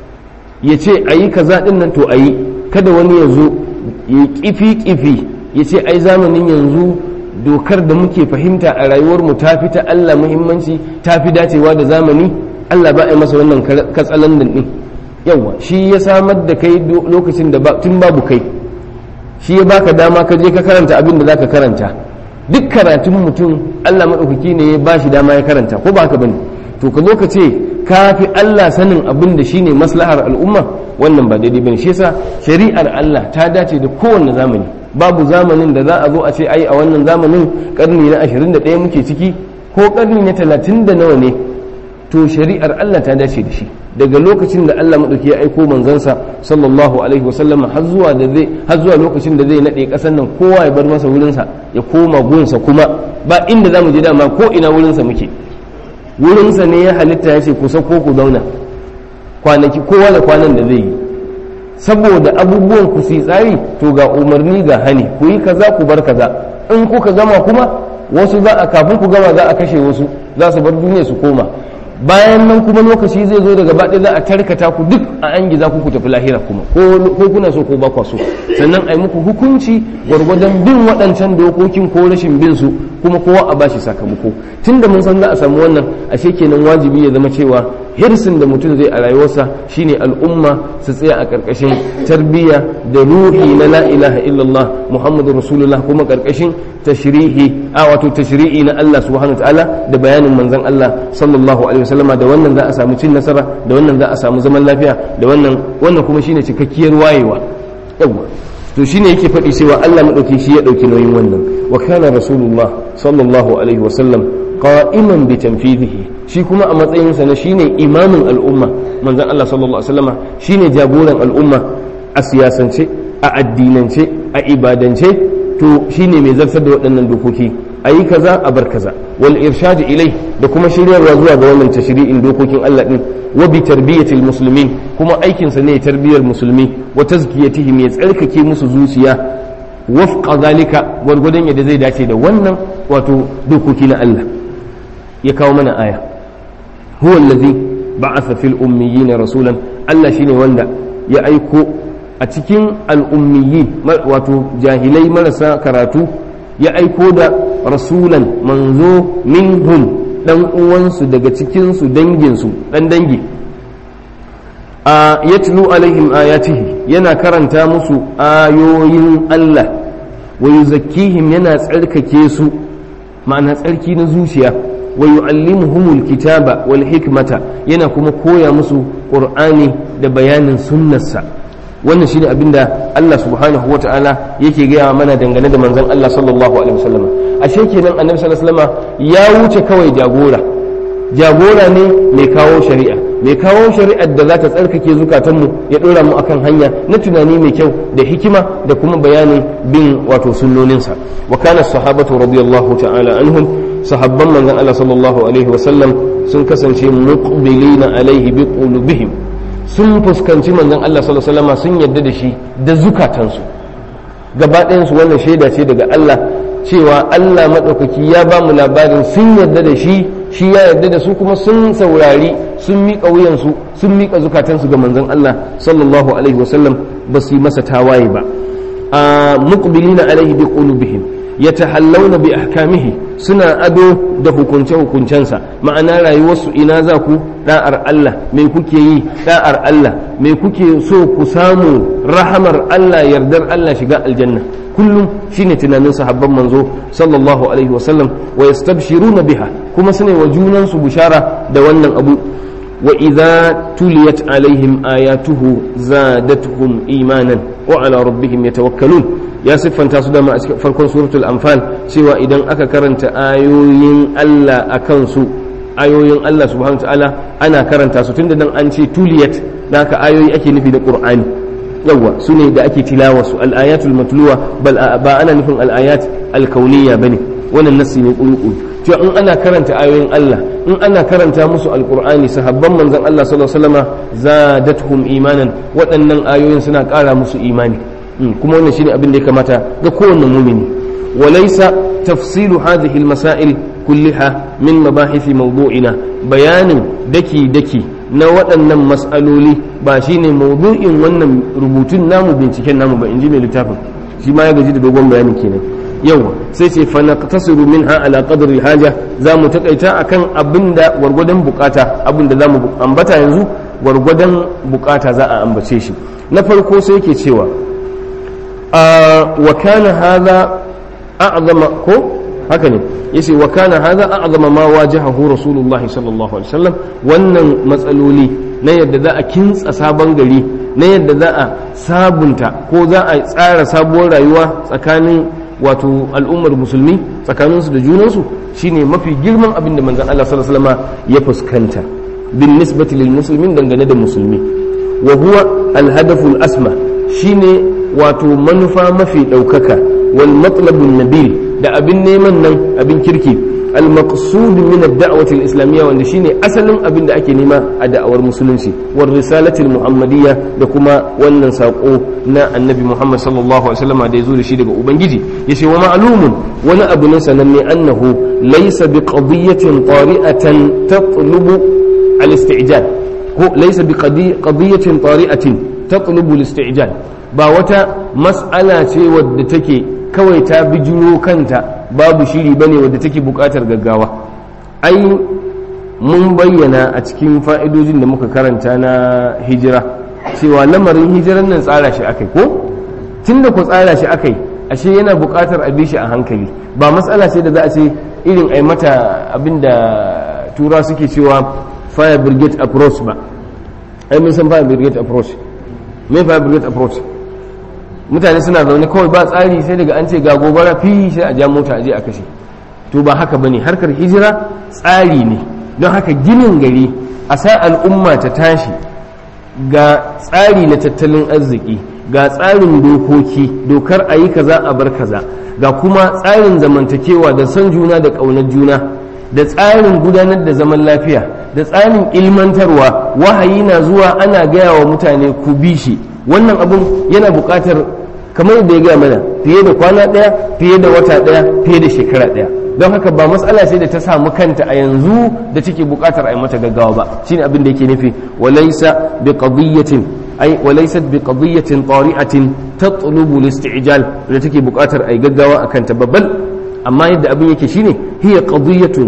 A: Ya ce a yi kaza ɗin nan, to a yi, kada wani ya zo ya kifi ya ce ai zamanin yanzu dokar da muke fahimta a rayuwarmu ta fi ta Allah muhimmanci, ta fi dacewa da zamani. Allah ba a yi masa wannan katsalandan ɗin. Yawa shi ya samar da kai lokacin da tun babu kai, shi ya baka dama ka je ka karanta abin da zaka karanta. Duk karatun mutum Allah maɗaukaki ne ya ba shi dama ya karanta, ko ba haka bane? To ka zo ka ce ka fi Allah sanin abin da shine maslahar al'umma, wannan ba daidai bane. Shi yasa shari'ar Allah ta dace da kowanne zamani. Babu zamanin da za a zo a ce ai a wannan zamanin karni na 21 muke ciki, ko karni na 30 da nawa ne, to shari'ar Allah ta dace da shi. Daga lokacin da Allah madauki ya aiko manzansa sallallahu alaihi wasallam har zuwa lokacin da zai nade kasan nan, kowa ya bar masa wurinsa ya koma gunsa, kuma ba inda zamu je dama, ko ina wurinsa muke. Wurinsa ne ya halitta ya ce ku sauko ku zauna kwanaki, kowa da kwanan da zai yi, saboda abubuwan ku su tsari, to ga umarni ga hani, ku yi kaza ku bar kaza. In kuka gama kuma wasu kafin ku gama za a kashe wasu, za su bar duniya su koma. Bayan nan kuma lokaci zai zo daga baɗi za a tarkata ku duk a an giza ku tafi lahira kuma, ko kuna so ko ba kwa so, sannan a yi muku hukunci gwargwadon bin waɗancan dokokin ko rashin bin su, kuma kowa a bashi sakamako. Tun da mun san za a samu wannan, ashe kenan wajibi ya zama cewa hirsin da mutum zai a rayuwarsa shine al'umma su tsaya a ƙarƙashin tarbiyya da ruhi na la ilaha illallah muhammadu rasulullah, kuma ƙarƙashin tashri'i na Allah subhanahu ta'ala da bayanin manzon Allah sallallahu alaihi wasallama. Da wannan za a samu cin nasara, da wannan za a samu zaman lafiya, da wannan kuma shine cikakkiyar wayewa. yawa to shine yake faɗi cewa Allah madauki shi ya dauki nauyin wannan. Wa kana rasulullah sallallahu alaihi wasallam qa'iman bi tanfidihi, shi kuma a matsayinsa na shine imamin al'umma. Manzon Allah sallallahu alaihi wasallama shine jagoran al'umma a siyasance, a addinance, a ibadance, to shine mai zartar da waɗannan dokoki. ayi kaza a bar kaza wal irshad ilai da kuma shiryarwa zuwa ga wannan tashri'in dokokin Allah din wa bi tarbiyatil muslimin kuma aikin sa ne tarbiyar musulmi wa tazkiyatihim ya tsarkake musu zuciya wafqa zalika gwargwadon yadda zai dace da wannan wato dokoki na Allah ya kawo mana aya huwa allazi ba'atha fil ummiyyin rasulan Allah shine wanda ya aiko a cikin al'ummiyin wato jahilai marasa karatu ya aiko da rasulan manzo minhum dan uwansu daga cikinsu danginsu dan dangi a yatlu alaihim ayatihi yana karanta musu ayoyin Allah wa yuzakkihim yana tsarkake su ma'ana tsarki na zuciya wa yu'allimuhumul kitaba wal hikmata yana kuma koya musu qur'ani da bayanin sunnarsa wannan shine abinda Allah subhanahu wata'ala yake gaya mana dangane da manzon Allah sallallahu alaihi wasallam ashe kenan annabi sallallahu alaihi wasallam ya wuce kawai jagora ne mai kawo shari'ar da za ta tsarkake zukatanmu ya dora mu akan hanya na tunani mai kyau da hikima da kuma bayanin bin wato sunnoninsa wa kana sahabatu radiyallahu ta'ala anhum sahabban manzon Allah sallallahu alaihi wasallam sun kasance muqbilina alaihi bi qulubihim sun fuskanci manzon Allah sallallahu alaihi wasallam sun yarda da shi da zukatansu gaba ɗayan su wannan shaida ce daga Allah cewa Allah madaukaki ya ba mu labarin sun yarda da shi ya yarda da su kuma sun saurari sun miƙa wuyansu sun miƙa zukatansu ga manzon Allah sallallahu alaihi wasallam ba su yi masa tawaye ba muqbilina alaihi bi qulubihim yatahallawna bi ahkamihi suna ado da hukunce-hukuncensa ma'ana rayuwarsu ina za ku da'ar Allah me kuke yi da'ar Allah me kuke so ku samu rahamar Allah yardar Allah shiga aljanna kullum shine tunanin sahabban manzo sallallahu alaihi wasallam wa yastabshiruna biha kuma sune wa junansu bushara da wannan abu wa idza tuliyat alaihim ayatuhu zadatuhum imanan wa ala rabbihim yatawakkalun ya siffanta su dama a cikin farkon suratul anfal cewa idan aka karanta ayoyin Allah akan su ayoyin Allah subhanahu ta'ala ana karanta su tunda dan an ce tuliyat naka ayoyi ake nufi da qur'ani yawa su ne da ake tilawa su al-ayatul matluwa ba ana nufin al-ayat al-kauniyya bane wannan nassi ne ƙuruƙu cewa in ana karanta ayoyin Allah in ana karanta musu alƙur'ani sahabban manzon Allah sallallahu alaihi wasallama zadatuhum imanan waɗannan ayoyin suna ƙara musu imani kuma wannan shine abin da ya kamata ga kowanne mumini walaysa tafsilu hadhihi almasail kulliha min mabahith mawdu'ina bayanin daki na waɗannan mas'aloli ba shine mawdu'in wannan rubutun namu binciken namu ba inji mai littafin shi ma ya gaji da dogon bayani kenan yawa sai ce fa naqtasiru minha ala qadri haja zamu takaita akan abinda gwargwadon bukata abinda zamu ambata yanzu gwargwadon bukata za a ambace shi na farko sai yake cewa wa kana hadha a'zama ko haka ne yace wa kana hadha a'zama ma wajahahu rasulullahi sallallahu alaihi wasallam wannan matsaloli na yadda za a kintsa sabon gari na yadda za a sabunta ko za a tsara sabuwar rayuwa tsakanin wato al'ummar musulmi tsakaninsu da junansu shine mafi girman abin da manzon Allah sallallahu alaihi wasallam ya fuskanta bin nisbati lil muslimin dangane da musulmi wa huwa al hadaful asma shine wato manufa mafi daukaka wal matlabun nabil da abin neman nan abin kirki al maqsud min ad da'wati al islamiyya wanda shine asalin abin da ake nema a da'awar musulunci war risalati al muhammadiyya da kuma wannan sako na annabi muhammad sallallahu alaihi wasallam da yazo da shi daga ubangiji yace wa ma'lumun wani abu ne sananne annahu laysa bi qadiyatin tari'atan tatlubu al istijal ko laysa bi qadiyatin tari'atin tatlubu al istijal ba wata mas'ala ce wadda take kawai ta bijiro kanta babu shiri bane wadda take bukatar gaggawa ai mun bayyana a cikin fa'idojin da muka karanta na hijira cewa lamarin hijiran nan tsara shi akai ko tunda ku tsara shi akai ashe yana bukatar a bi shi a hankali ba matsala ce da za a ce irin ai mata abinda tura suke cewa fire brigade approach ba ai mun san fire brigade approach me fire brigade approach mutane suna zaune kawai ba tsari sai daga an ce ga gobara fi sai a ja mota a je a kashe to ba haka bane harkar hijira tsari ne don haka ginin gari a sa al'umma ta tashi ga tsari na tattalin arziki ga tsarin dokoki dokar a yi kaza a bar kaza ga kuma tsarin zamantakewa da son juna da ƙaunar juna da tsarin gudanar da zaman lafiya da tsarin ilmantarwa, wahayi na zuwa ana gaya wa mutane ku bi shi. Wannan abun yana buƙatar kamar da ya gaya mana fiye da kwana ɗaya, fiye da wata ɗaya, fiye da shekara ɗaya. Don haka ba matsala ce da ta samu kanta a yanzu da take buƙatar a yi mata gaggawa ba. Shine abin da yake nufi walaysa bi qadiyatin ay walaysat bi qadiyatin tari'atin tatlubu al-isti'jal da take buƙatar a yi gaggawa akan ta babbal. Amma yadda abin yake shine hiya qadiyatun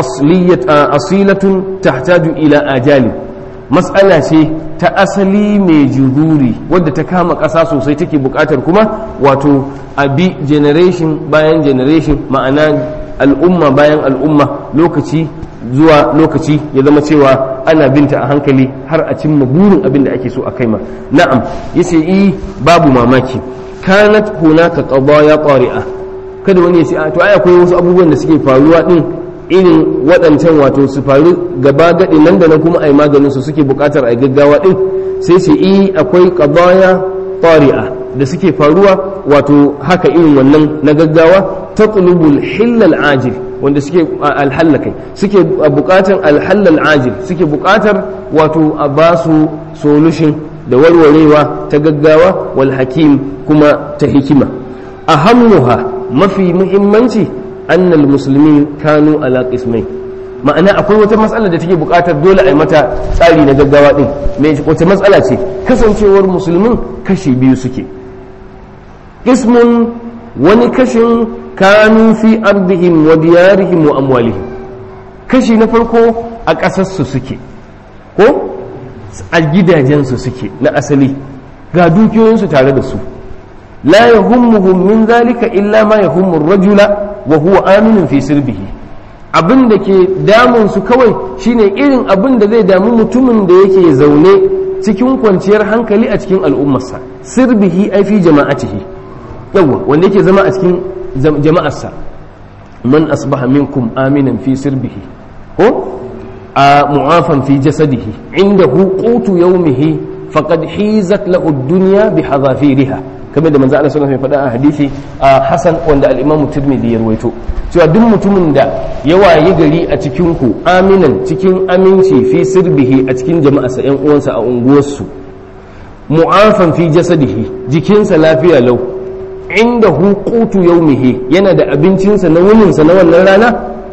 A: asilatun tahtaju ila ajali. Mas'ala ce ta asali mai juduri wadda ta kama ƙasa sosai, take buƙatar kuma wato abi generation bayan generation, ma'ana al'umma bayan al'umma, lokaci zuwa lokaci ya zama cewa ana binta a hankali har a cimma burin abin da ake so a kaima. Na'am, yace babu mamaki kanat hunaka qadaya qari'a. Kada wani ya ce to ai akwai wasu abubuwan da suke faruwa din irin waɗancan wato su faru gaba gaɗi nan da nan kuma ai maganin su suke buƙatar ai gaggawa din. Sai ce akwai qadaya qari'a da suke faruwa wato haka irin wannan na gaggawa tatlubul hillal ajil wanda suke alhallakai suke buƙatar alhallal ajil, suke buƙatar wato a basu solution da warwarewa ta gaggawa wal hakim kuma ta hikima. Ahammuha mafi muhimmanci annal muslimin kanu ala qismain, ma'ana akwai wata matsala da take buƙatar dole a yi mata tsari na gaggawa din. Wata matsala ce? Kasancewar musulmin kashi biyu suke. Qismun, wani kashin kanu fi ardihim wa diyarihim wa amwalihim, kashi na farko a ƙasarsu suke ko a gidajensu suke na asali, ga dukiyoyinsu tare da su. la yahummuhum min zalika illa ma yahummu ar-rajula wa huwa aminun fi sirbihi. Abin da ke damun su kawai shine irin abin da zai damu mutumin da yake zaune cikin kwanciyar hankali a cikin al'ummarsa. Sirbihi ai fi jama'atihi, yawa wanda yake zama a cikin jama'arsa. Man asbaha minkum aminan fi sirbihi ko a mu'afan fi jasadihi indahu qutu yawmihi faqad hizat lahu ad-dunya bi hadafiriha, kamar da manzo Allah sallallahu alaihi wasallam ya faɗa a hadisi Hasan wanda al-Imam Tirmidhi ya rawaito cewa duk mutumin da ya waye gari a cikin ku aminan cikin aminci fi sirbihi a cikin jama'arsa ƴan uwansa a unguwarsu, mu'afan fi jasadihi jikinsa lafiya lau, indahu qutu yawmihi yana da abincinsa na wuninsa na wannan rana,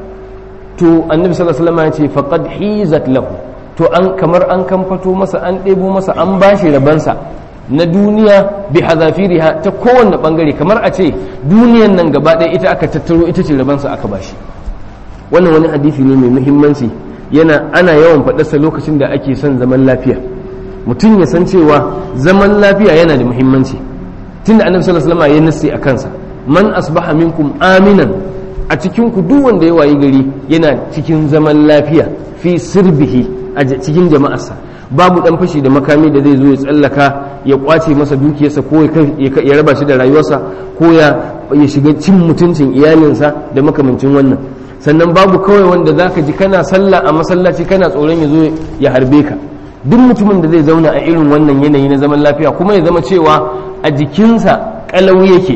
A: to annabi sallallahu alaihi wasallam ya ce faqad hizat lahu, to an kamar an kamfato masa an ɗebo masa an bashi rabansa na duniya bi hazafiriha ta kowanne bangare, kamar a ce duniyan nan gaba ɗaya ita aka tattaro ita ce rabansa aka bashi. Wannan wani hadisi ne mai muhimmanci, ana yawan faɗarsa lokacin da ake son zaman lafiya. Mutum ya san cewa zaman lafiya yana da muhimmanci, tunda annabi sallallahu alaihi wasallam ya nassi a kansa, man asbaha minkum aminan, a cikin ku duk wanda ya wayi gari yana cikin zaman lafiya fi sirbihi a cikin jama'arsa, babu dan fashi da makami da zai zo ya tsallaka ya kwace masa dukiyarsa ko ya raba shi da rayuwarsa ko ya shiga cin mutuncin iyalinsa da makamancin wannan. Sannan babu kawai wanda zaka ji kana sallah a masallaci kana tsoron ya zo ya harbe ka. Duk mutumin da zai zauna a irin wannan yanayi na zaman lafiya kuma ya zama cewa a jikinsa kalau yake,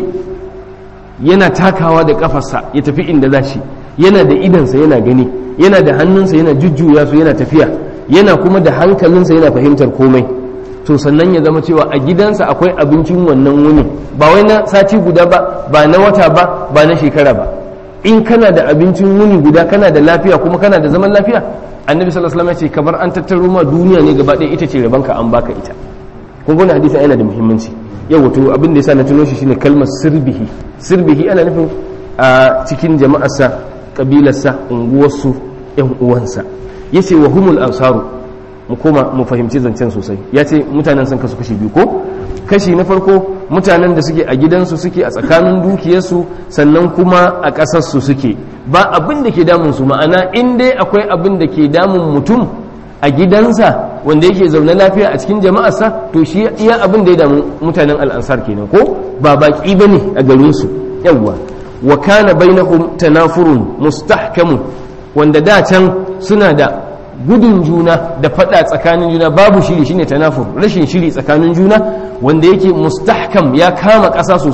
A: yana takawa da kafarsa ya tafi inda za shi, yana da idansa yana gani, yana da hannunsa yana jujjuya su yana tafiya, yana kuma da hankalinsa yana fahimtar komai, to sannan ya zama cewa a gidansa akwai abincin wannan wuni, ba wai na sati guda ba, ba na wata ba, ba na shekara ba. In kana da abincin wuni guda, kana da lafiya kuma kana da zaman lafiya, annabi sallallahu alaihi wasallam ya ce kamar an tattaro ma duniya ne gaba ɗaya, ita ce rabanka an baka ita. kun gona hadisi yana da muhimmanci. Yau to abin da yasa na tuno shi shine kalmar sirbihi. Sirbihi ana nufin a cikin jama'arsa, kabilarsa, unguwarsu, yan uwansa. Yace wa humul ansaru, mu koma mu fahimci zancen sosai. Yace mutanen sun kasu kashi biyu ko? Kashi na farko mutanen da suke a gidansu suke, a tsakanin dukiyarsu, sannan kuma a ƙasarsu suke, ba abin da ke damun su. Ma'ana in dai akwai abin da ke damun mutum a gidansa wanda yake zaune lafiya a cikin jama'arsa, to shi iya abin da ya damu mutanen al'ansar kenan ko ba baki bane a garin su. Yawwa, wa kana bainahum tanafurun mustahkamun, wanda da can suna da gudun juna da fada tsakanin juna, babu shiri, shine tanafur, rashin shiri tsakanin juna wanda yake mustahkam, ya kama ƙasa sosai,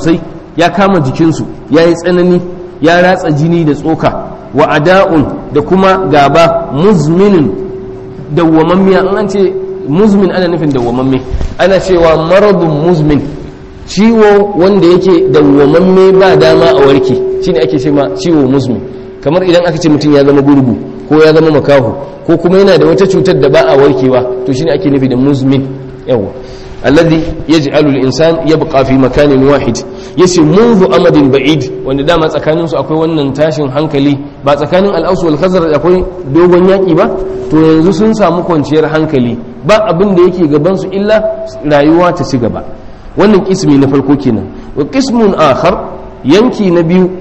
A: ya kama jikinsu ya yi tsanani ya ratsa jini da tsoka wa ada'un da kuma gaba muzminin dawwamammiya. an ce muzmin ana nufin dawwamamme, ana cewa maradun muzmin, ciwo wanda yake dawwamamme ba dama a warke shine ake cewa ciwo muzmin. kamar idan aka ce mutum ya zama gurgu ko ya zama makaho ko kuma yana da wata cutar da ba a warkewa, to shine ake nufi da muzmin. yawa alladhi yaj'alu al-insan yabqa fi makanin wahid, yace منذ amadin ba'id, wanda dama tsakanin su akwai wannan tashin hankali, ba tsakanin al-aws wal khazraj akwai dogon yaki ba, to yanzu sun samu kwanciyar hankali, ba abin da yake gaban su illa rayuwa ta ci gaba. wannan kismi na farko kenan. wa qismun akhar, yanki na biyu,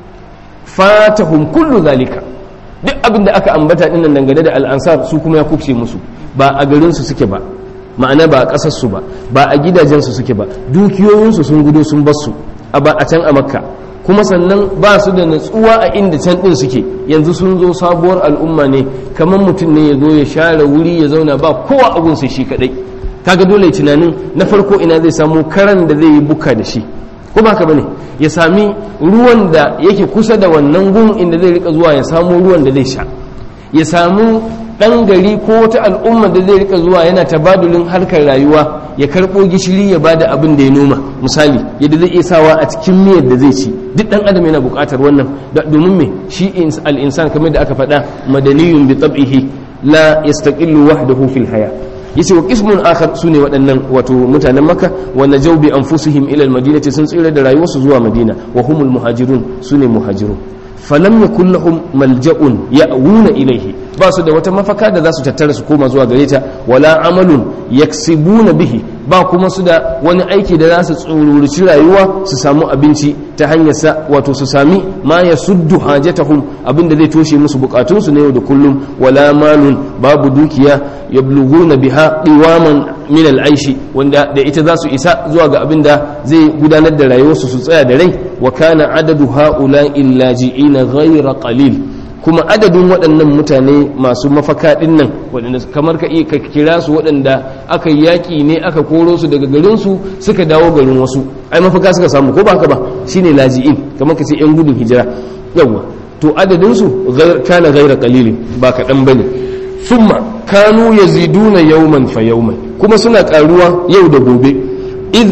A: fatahum kullu zalika, duk abin da aka ambata dinnan dangane da al-ansar su kuma ya kubce musu, ba a garin su suke ba, ma'ana ba a ƙasarsu ba, ba a gidajensu suke ba, dukiyoyinsu sun gudo sun basu a can a makka, kuma sannan ba su da natsuwa a inda can ɗin suke. yanzu sun zo sabuwar al'umma ne, kamar mutum ne ya zo ya share wuri ya zauna ba kowa abunsa shi kaɗai. kaga dole tunanin na farko ina zai samu karan da zai yi buka da shi, ko ba ka bane, ya sami ruwan da yake kusa da wannan gun inda zai rika zuwa ya samu ruwan da zai sha, ya samu ɗan gari ko wata al'umma da zai rika zuwa yana tabadulin harkar rayuwa, ya karɓo gishiri ya bada abin da ya noma, misali yadda zai iya sawa a cikin miyar da zai ci. duk ɗan adam yana buƙatar wannan, domin me shi al-insan kamar da aka faɗa madaniyun bi tab'ihi la yastaqillu wahdahu fil haya. yace wa qismun akhar, sune waɗannan wato mutanen makka, wa najaw bi anfusihim ila al-madinati, sun tsira da rayuwarsu zuwa madina, wa humul muhajirun, sune muhajirun. falam yakul lahum malja'un ya'wuna ilayhi, ba su da wata mafaka da za su tattara su koma zuwa gare ta, wala amalun yaksibuna bihi, ba kuma su da wani aiki da za su tsururci rayuwa su samu abinci ta hanyar sa, wato su sami ma yasuddu hajatahum, abinda zai toshe musu bukatun su na yau da kullum, wala malun, babu dukiya yablughuna biha qiwaman min al-aishi, wanda da ita za su isa zuwa ga abinda zai gudanar da rayuwarsu su tsaya da rai. wa kana adadu ha'ula'i laji'ina ghayra qalil, kuma adadin waɗannan mutane masu mafaka ɗin nan, waɗanda kamar ka iya kira su waɗanda aka yaƙi ne aka koro su daga garinsu suka dawo garin wasu, ai mafaka suka samu, ko ba haka ba, shine laji'in, kamar ka ce 'yan gudun hijira. yawa to adadinsu kana ghayra qalilin, ba kaɗan bane. thumma kanu yaziduna yawman fa yawman, kuma suna ƙaruwa yau da gobe. id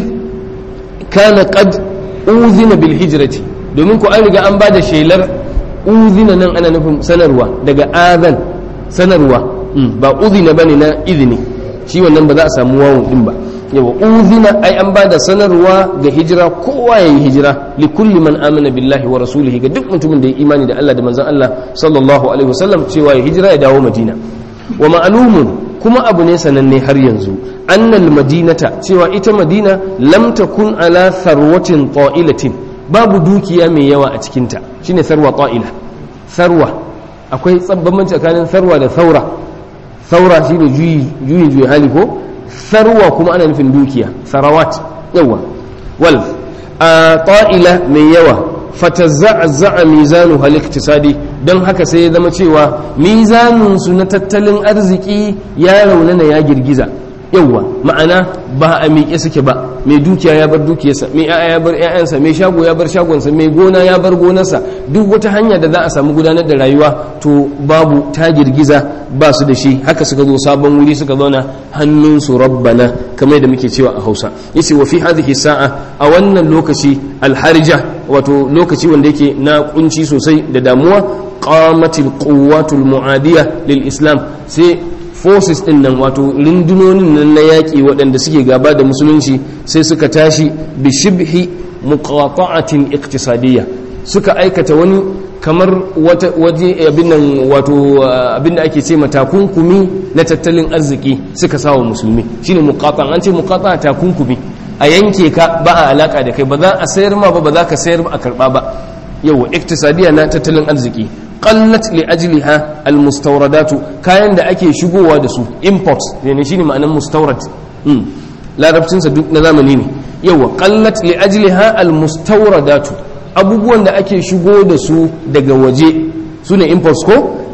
A: kana qad uzina bil hijrati, domin ku an riga an bada shelar uzina, nan ana nufin sanarwa daga azan, sanarwa, ba uzina bane na izini, shi wannan ba za a samu wawun din ba. yawa uzina ai an bada sanarwa ga hijira, kowa yayi hijira, li kulli man amana billahi wa rasulihi, ga duk mutumin da ya imani da Allah da manzon Allah sallallahu alaihi wasallam, cewa ya hijira ya dawo madina. wa ma'lumun, kuma abu ne sananne har yanzu, annal madinata, cewa ita madina lam takun ala tharwatin ta'ilatin, babu dukiya mai yawa a cikinta, shine sarwa ta'ila. sarwa akwai bambanci tsakanin sarwa da saura. saura shine juyi hali ko, sarwa kuma ana nufin dukiya, sarawat. yawa wal ta'ila mai yawa, fatazza'a mizanu hal iktisadi, don haka sai ya zama cewa mizanin su na tattalin arziki ya raunana, ya girgiza. yawwa ma'ana ba a miƙe suke ba, mai dukiya ya bar dukiyarsa, mai ya'ya ya bar ya'yansa, mai shago ya bar shagonsa, mai gona ya bar gonarsa, duk wata hanya da za a samu gudanar da rayuwa to babu, ta girgiza, ba su da shi. haka suka zo sabon wuri suka zauna hannunsu rabbana, kamar da muke cewa a Hausa. yace wa fi hadhihi sa'a, a wannan lokaci alharja, wato lokaci wanda yake na kunci sosai da damuwa, qamatil quwwatul mu'adiya lil islam, sai forces din nan, wato rundunonin nan na yaƙi waɗanda suke gaba da musulunci, sai suka tashi bi shibhi muqata'atin iqtisadiyya, suka aikata wani kamar waje abin nan, wato abin da ake ce takunkumi na tattalin arziki suka sawa musulmi, shine muqata'. an ce muqata' takunkumi, a yanke ka, ba a alaka da kai, ba za a sayar ma ba za ka sayar ba a karba ba. yawa iqtisadiyya na tattalin arziki. qallat li ajliha al mustawradatu, kayan da ake shigowa da su, imports ne, shine ma'anar mustawrad. larabcin sa duk na zamani ne. yawa qallat li ajliha al mustawradatu, abubuwan da ake shigo da su daga waje sune imports ko,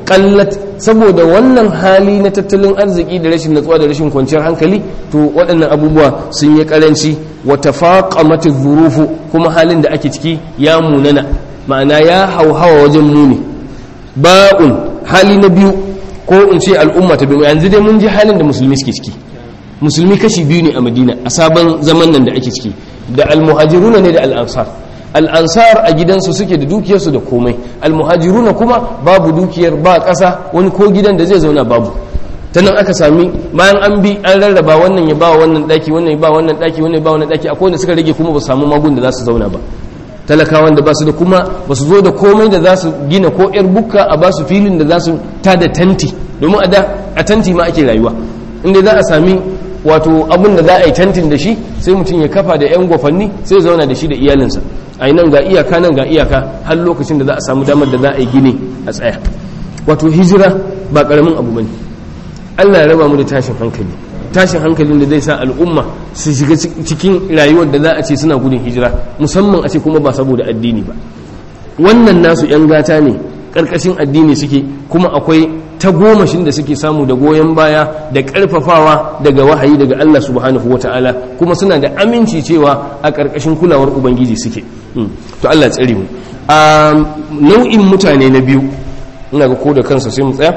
A: qallat, saboda wannan hali na tattalin arziki da rashin natsuwa da rashin kwanciyar hankali, to waɗannan abubuwa sun yi karanci. Wa tafaqamat adh-dhurufu, kuma halin da ake ciki ya munana, ma'ana ya hauhawa wajen muni. Ba'un, hali na biyu, ko in ce al'umma ta biyu. Yanzu dai mun ji halin da musulmi suke ciki. Musulmi kashi biyu ne a Madina a sabon zaman nan da ake ciki, da almuhajiruna ne da al'ansar. Al'ansar a gidansu suke da dukiyarsu da komai, almuhajiruna kuma babu dukiyar, ba ƙasa, wani ko gidan da zai zauna babu. Ta nan aka sami, bayan an bi an rarraba, wannan ya ba wannan ɗaki, wannan ya ba wannan ɗaki, wannan ya ba wannan ɗaki, akwai wanda suka rage kuma ba su samu magun da za su zauna ba. Talakawan da ba su da kuma ba su zo da komai da za su gina ko 'yar bukka a ba su filin da za su tada tanti, domin a tanti ma ake rayuwa. Inda za a sami wato abin da za a yi tantin da shi, sai mutum ya kafa da 'yan gwafanni, sai zauna da shi da iyalinsa, a yi nan ga iyaka nan ga iyaka, har lokacin da za a samu damar da za a yi gini a tsaya. Wato hijira ba ƙaramin abu bane. Allah ya raba mu da tashin hankalin da zai sa al'umma su shiga cikin rayuwar da za a ce suna gudun hijira, musamman a ce kuma ba saboda addini ba. Wannan nasu 'yan gata ne, ƙarƙashin addini suke, kuma akwai tagomashin da suke samu da goyon baya da ƙarfafawa daga wahayi daga Allah subhanahu wata'ala, kuma suna da aminci cewa a ƙarƙashin kulawar ubangiji suke. To Allah tsare mu. A nau'in mutane na biyu, ina ga ko da kansa sai mu tsaya,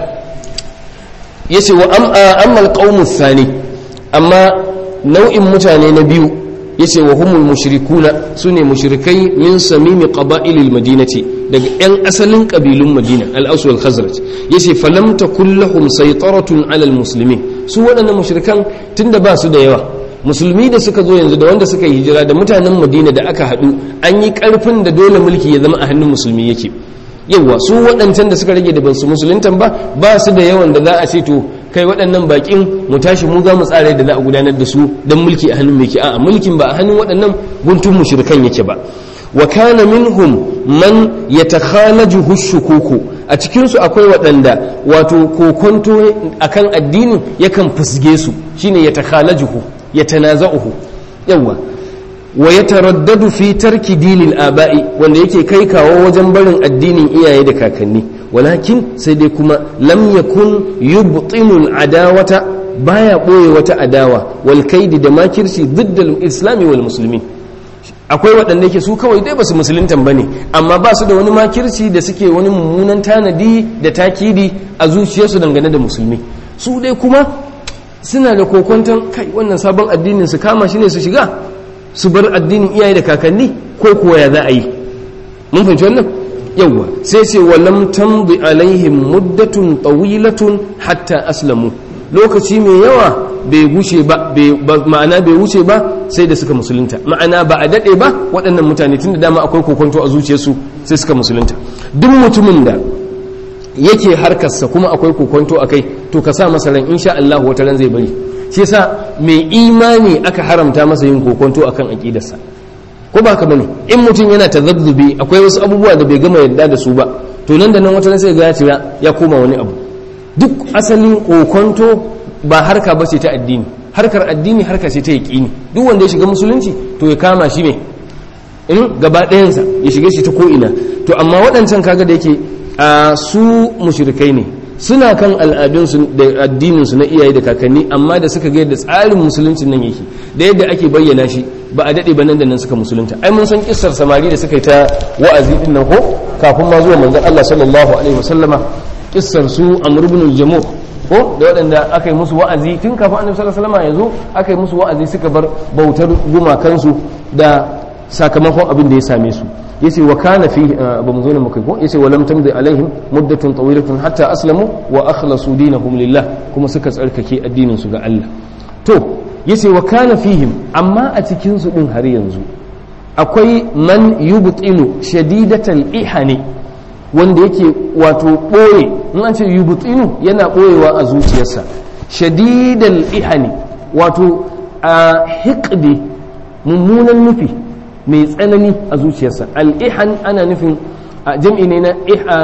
A: yace wa amma alqawmu thani, amma nau'in mutane na biyu yace wa humul mushrikuna, sune mushrikai min samimi qaba'ilil madinati, daga yan asalin kabilun Madina, al-Aws wal Khazraj. Yace falam takul lahum saytaratun 'ala al-muslimin, su waɗannan mushrikan tunda ba su da yawa, musulmi da suka zo yanzu da wanda suka yi hijira da mutanen Madina da aka haɗu, an yi ƙarfin da dole mulki ya zama a hannun musulmi yake. Yawa su waɗancan da suka rage da ban su musuluntan ba su da yawan da za a ce to kai waɗannan baƙin mu tashi mu za mu tsara da za a gudanar da su don mulki a hannun mai ke. A'a, mulkin ba a hannun waɗannan guntun mushrikan yake ba. Wa kana minhum man yatakhalajuhu shukuku, a cikin su akwai waɗanda wato kokonto akan addinin yakan fusge su, shine yatakhalajuhu yatanaza'uhu. Yawa wa yataraddadu fi tarki dinil aba'i, wanda yake kai kawo wajen barin addinin iyaye da kakanni. Walakin sai dai kuma lam yakun yubtinu al-adawata, baya boye wata adawa, wal kaidi da makirci diddal islami wal muslimin. Akwai waɗanda yake su kawai dai basu musuluntan bane, amma ba su da wani makirci da suke wani mummunan tanadi da takidi a zuciyarsu dangane da musulmi. Su dai kuma suna da kokonton kai wannan sabon addinin su kama shi ne su shiga su bar addinin iyaye da kakanni, ko kuwa ya za a yi. Mun fahimci wannan? Yawwa, sai ce walam tamdi alaihim muddatun tawilatun hatta aslamu, lokaci mai yawa bai wuce ba, ma'ana bai wuce ba sai da suka musulunta, ma'ana ba a dade ba waɗannan mutane tun da dama akwai kokonto a zuciyarsu sai suka musulunta. Duk mutumin da yake harkarsa kuma akwai kokonto a kai, to ka sa masa ran insha Allah wata ran zai bari. Shi yasa mai imani aka haramta masa yin kokonto akan aqidarsa, ko ba ka bane? In mutum yana tazabzubi, akwai wasu abubuwa da bai gama yadda da su ba, to nan da nan wata ran sai ga ya tira ya koma wani abu. Duk asalin kokonto ba harka bace ta addini, harkar addini harka ce ta yaqini. Duk wanda ya shiga musulunci to ya kama shi ne in gaba ɗayansa ya shige shi ta ko ina. To amma waɗancan kaga da yake su mushrikai ne, suna kan al'adunsu da addininsu na iyaye da kakanni, amma da suka ga yadda tsarin musuluncin nan yake da yadda ake bayyana shi, ba a daɗe ba nan da nan suka musulunta. Ai mun san kissar samari da suka yi ta wa'azi din nan ko kafin ma zuwa manzon Allah sallallahu alaihi wasallama, kissar su Amr ibn al-Jamuh ko da waɗanda aka yi musu wa'azi tun kafin Annabi sallallahu alaihi wasallama ya zo, aka yi musu wa'azi suka bar bautar gumakansu da sakamakon abin da ya same su. yace wa kana fi ba mu zo ne mukai ko yace walam tamdi alaihim muddatun tawilatun hatta aslamu wa akhlasu dinahum lillah, kuma suka tsarkake addinin su ga Allah. To yace wa kana fihim, amma a cikin su din har yanzu akwai man yubtilu shadidatal ihani, wanda yake wato boye, in an ce yubtilu yana boyewa a zuciyarsa, shadidal ihani wato a hiqdi, mummunan nufi mai tsanani a zuciyarsa. Al-ihan ana nufin jam'i ne na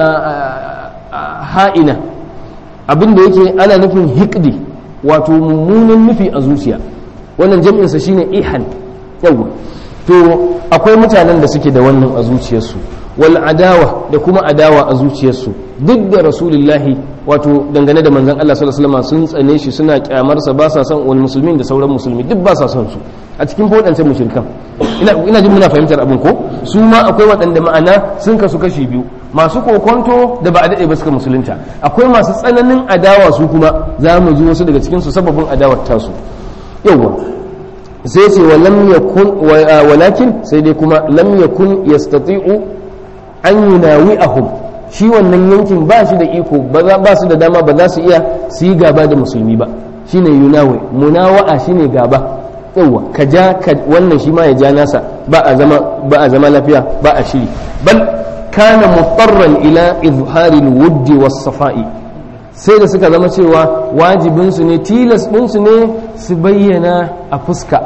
A: ha'ina, abinda yake ana nufin hiqdi wato mummunan nufi a zuciya, wannan jam'insa shine ihan. Yawa, to akwai mutanen da suke da wannan a zuciyarsu, wal adawa da kuma adawa a zuciyarsu duk da rasulullahi wato dangane da manzon Allah sallallahu alaihi wasallam sun tsane shi suna kyamarsa ba sa son wal musulmin da sauran musulmi duk ba sa son su a cikin waɗancan mushrikan ina jin muna fahimtar abin ko su ma akwai waɗanda ma'ana sun kasu kashi biyu masu kokonto da ba a daɗe ba suka musulunta akwai masu tsananin adawa su kuma za mu ji wasu daga cikin su sababin adawar tasu yawwa sai ce walakin sai dai kuma lam yakun yastati'u an yunawi'ahum shi wannan yankin ba shi da iko ba su da dama ba za su iya su yi gaba da musulmi ba shine yunawi munawa'a shine gaba yawa ka ja wannan shi ma ya ja nasa ba a zama lafiya ba a shiri bal kana mutarran ila izhari alwuddi was-safa'i sai da suka zama cewa wajibin su ne tilas din su ne su bayyana a fuska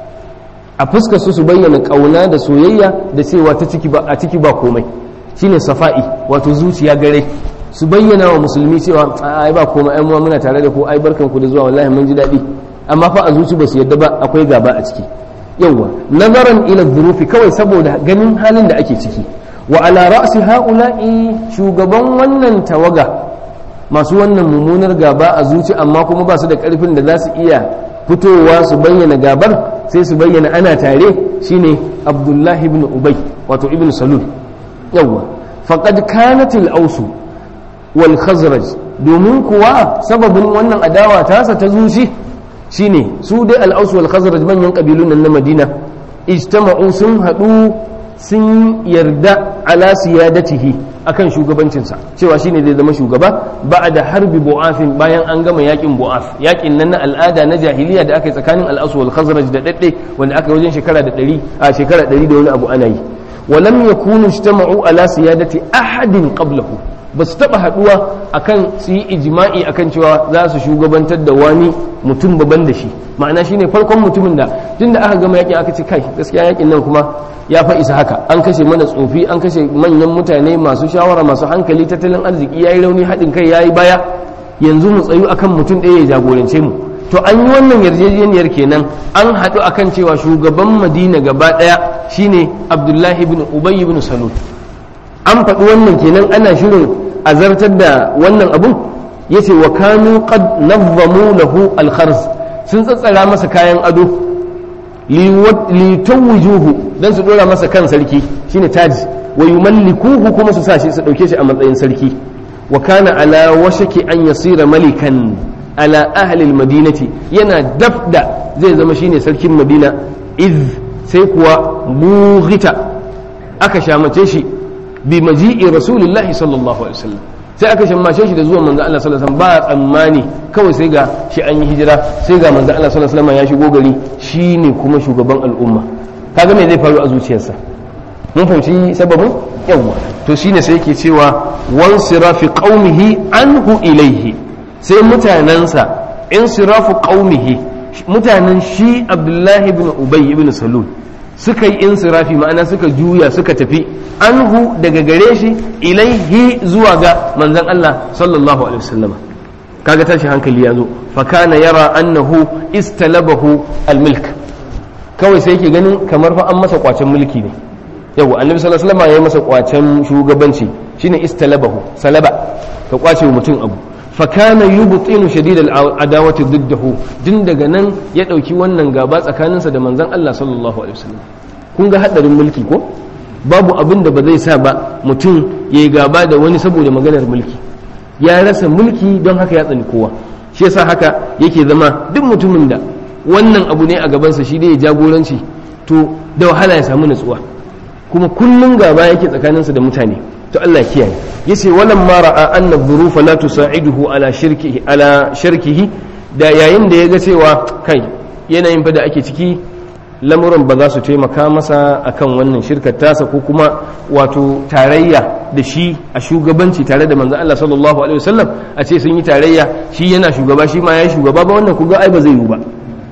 A: su bayyana kauna da soyayya da cewa ta ciki ba a ciki ba komai shine safa'i wato zuciya gare su bayyana wa musulmi cewa ai ba komai ai muna tare da ku ai barkanku da zuwa wallahi mun ji daɗi amma fa a zuci ba su yadda ba akwai gaba a ciki yawa nazaran ila dhurufi kawai saboda ganin halin da ake ciki wa ala ra'si haula'i shugaban wannan tawaga masu wannan mummunar gaba a zuci amma kuma ba su da karfin da za su iya fitowa su bayyana gabar sai su bayyana ana tare shine Abdullahi ibn Ubay wato ibn Salul yawa faqad kanat al-aws wal khazraj domin kuwa sababin wannan adawa tasa ta zuci shine su dai al-aws wal khazraj manyan kabilun nan na Madina ijtama'u sun hadu sun yarda ala siyadatihi akan shugabancinsa cewa shine zai zama shugaba ba'da harbi bu'afin bayan an gama yakin bu'af yakin nan na al'ada na jahiliya da aka yi tsakanin al-aws wal khazraj da dadde wanda aka wajen shekara 100 da wani abu ana yi ولم يكونوا اجتمعوا على سيادة أحد قبله بس تبا haduwa akan su yi ijma'i akan cewa za su shugabantar da wani mutum baban da shi ma'ana shine farkon mutumin da tunda aka gama yakin aka ce kai gaskiya yakin nan kuma ya fa isa haka an kashe mana tsofi an kashe manyan mutane masu shawara masu hankali tattalin arziki yayi rauni haɗin kai yayi baya yanzu mu tsayu akan mutum ɗaya ya jagorance mu to an yi wannan yarjejeniyar kenan an haɗu akan cewa shugaban madina gaba ɗaya shine abdullahi ibn ubay ibn salul an faɗi wannan kenan ana shirin a zartar da wannan abun yace wa kanu qad nazzamu lahu al-kharz sun tsatsara masa kayan ado li tawjuhu dan su dora masa kan sarki shine taji wa yumallikuhu kuma su sashi su dauke shi a matsayin sarki wa kana ala washaki an yasira malikan ala ahli al-madinati yana dafda zai zama shine sarkin madina iz sai kuwa bughita aka shamace shi bi maji'i rasulillahi sallallahu alaihi wasallam sai aka shammace shi da zuwan manzo Allah sallallahu alaihi wasallam ba tsammani kawai sai ga shi an yi hijira sai ga manzo Allah sallallahu alaihi wasallam ya shigo gari shine kuma shugaban al'umma kaga me zai faru a zuciyarsa mun fahimci sababin yawa to shine sai yake cewa wansirafi qaumihi anhu ilaihi sai mutanansa insirafu qaumihi mutanen shi Abdullahi ibn Ubay ibn Salul suka yi insirafi ma'ana suka juya suka tafi anhu daga gare shi ilaihi zuwa ga manzon Allah sallallahu alaihi wasallam kaga tashi hankali yazo fa kana yara annahu istalabahu almilk kawai sai yake ganin kamar fa an masa kwacen mulki ne yau annabi sallallahu alaihi wasallam ya yi masa kwacen shugabanci shine istalabahu salaba ka kwace mutum abu fakana yubtinu shadid al-adawati diddahu din daga nan ya dauki wannan gaba tsakaninsa da manzon Allah sallallahu alaihi wasallam kun ga hadarin mulki ko babu abin da ba zai sa ba mutum yayi gaba da wani saboda maganar mulki ya rasa mulki don haka ya tsani kowa shi yasa haka yake zama duk mutumin da wannan abu ne a gabansa shi dai ya jagoranci to da wahala ya samu natsuwa kuma kullun gaba yake tsakaninsa da mutane to Allah kiyaye yace walam ma ra'a anna dhurufa la tusa'iduhu ala shirkihi da yayin da yaga cewa kai yanayin fa da ake ciki lamuran ba za su taimaka masa akan wannan shirkar tasa ko kuma wato tarayya da shi a shugabanci tare da manzon Allah sallallahu alaihi wasallam a ce sun yi tarayya shi yana shugaba shi ma ya shugaba ba wannan kuga ai ba zai yi ba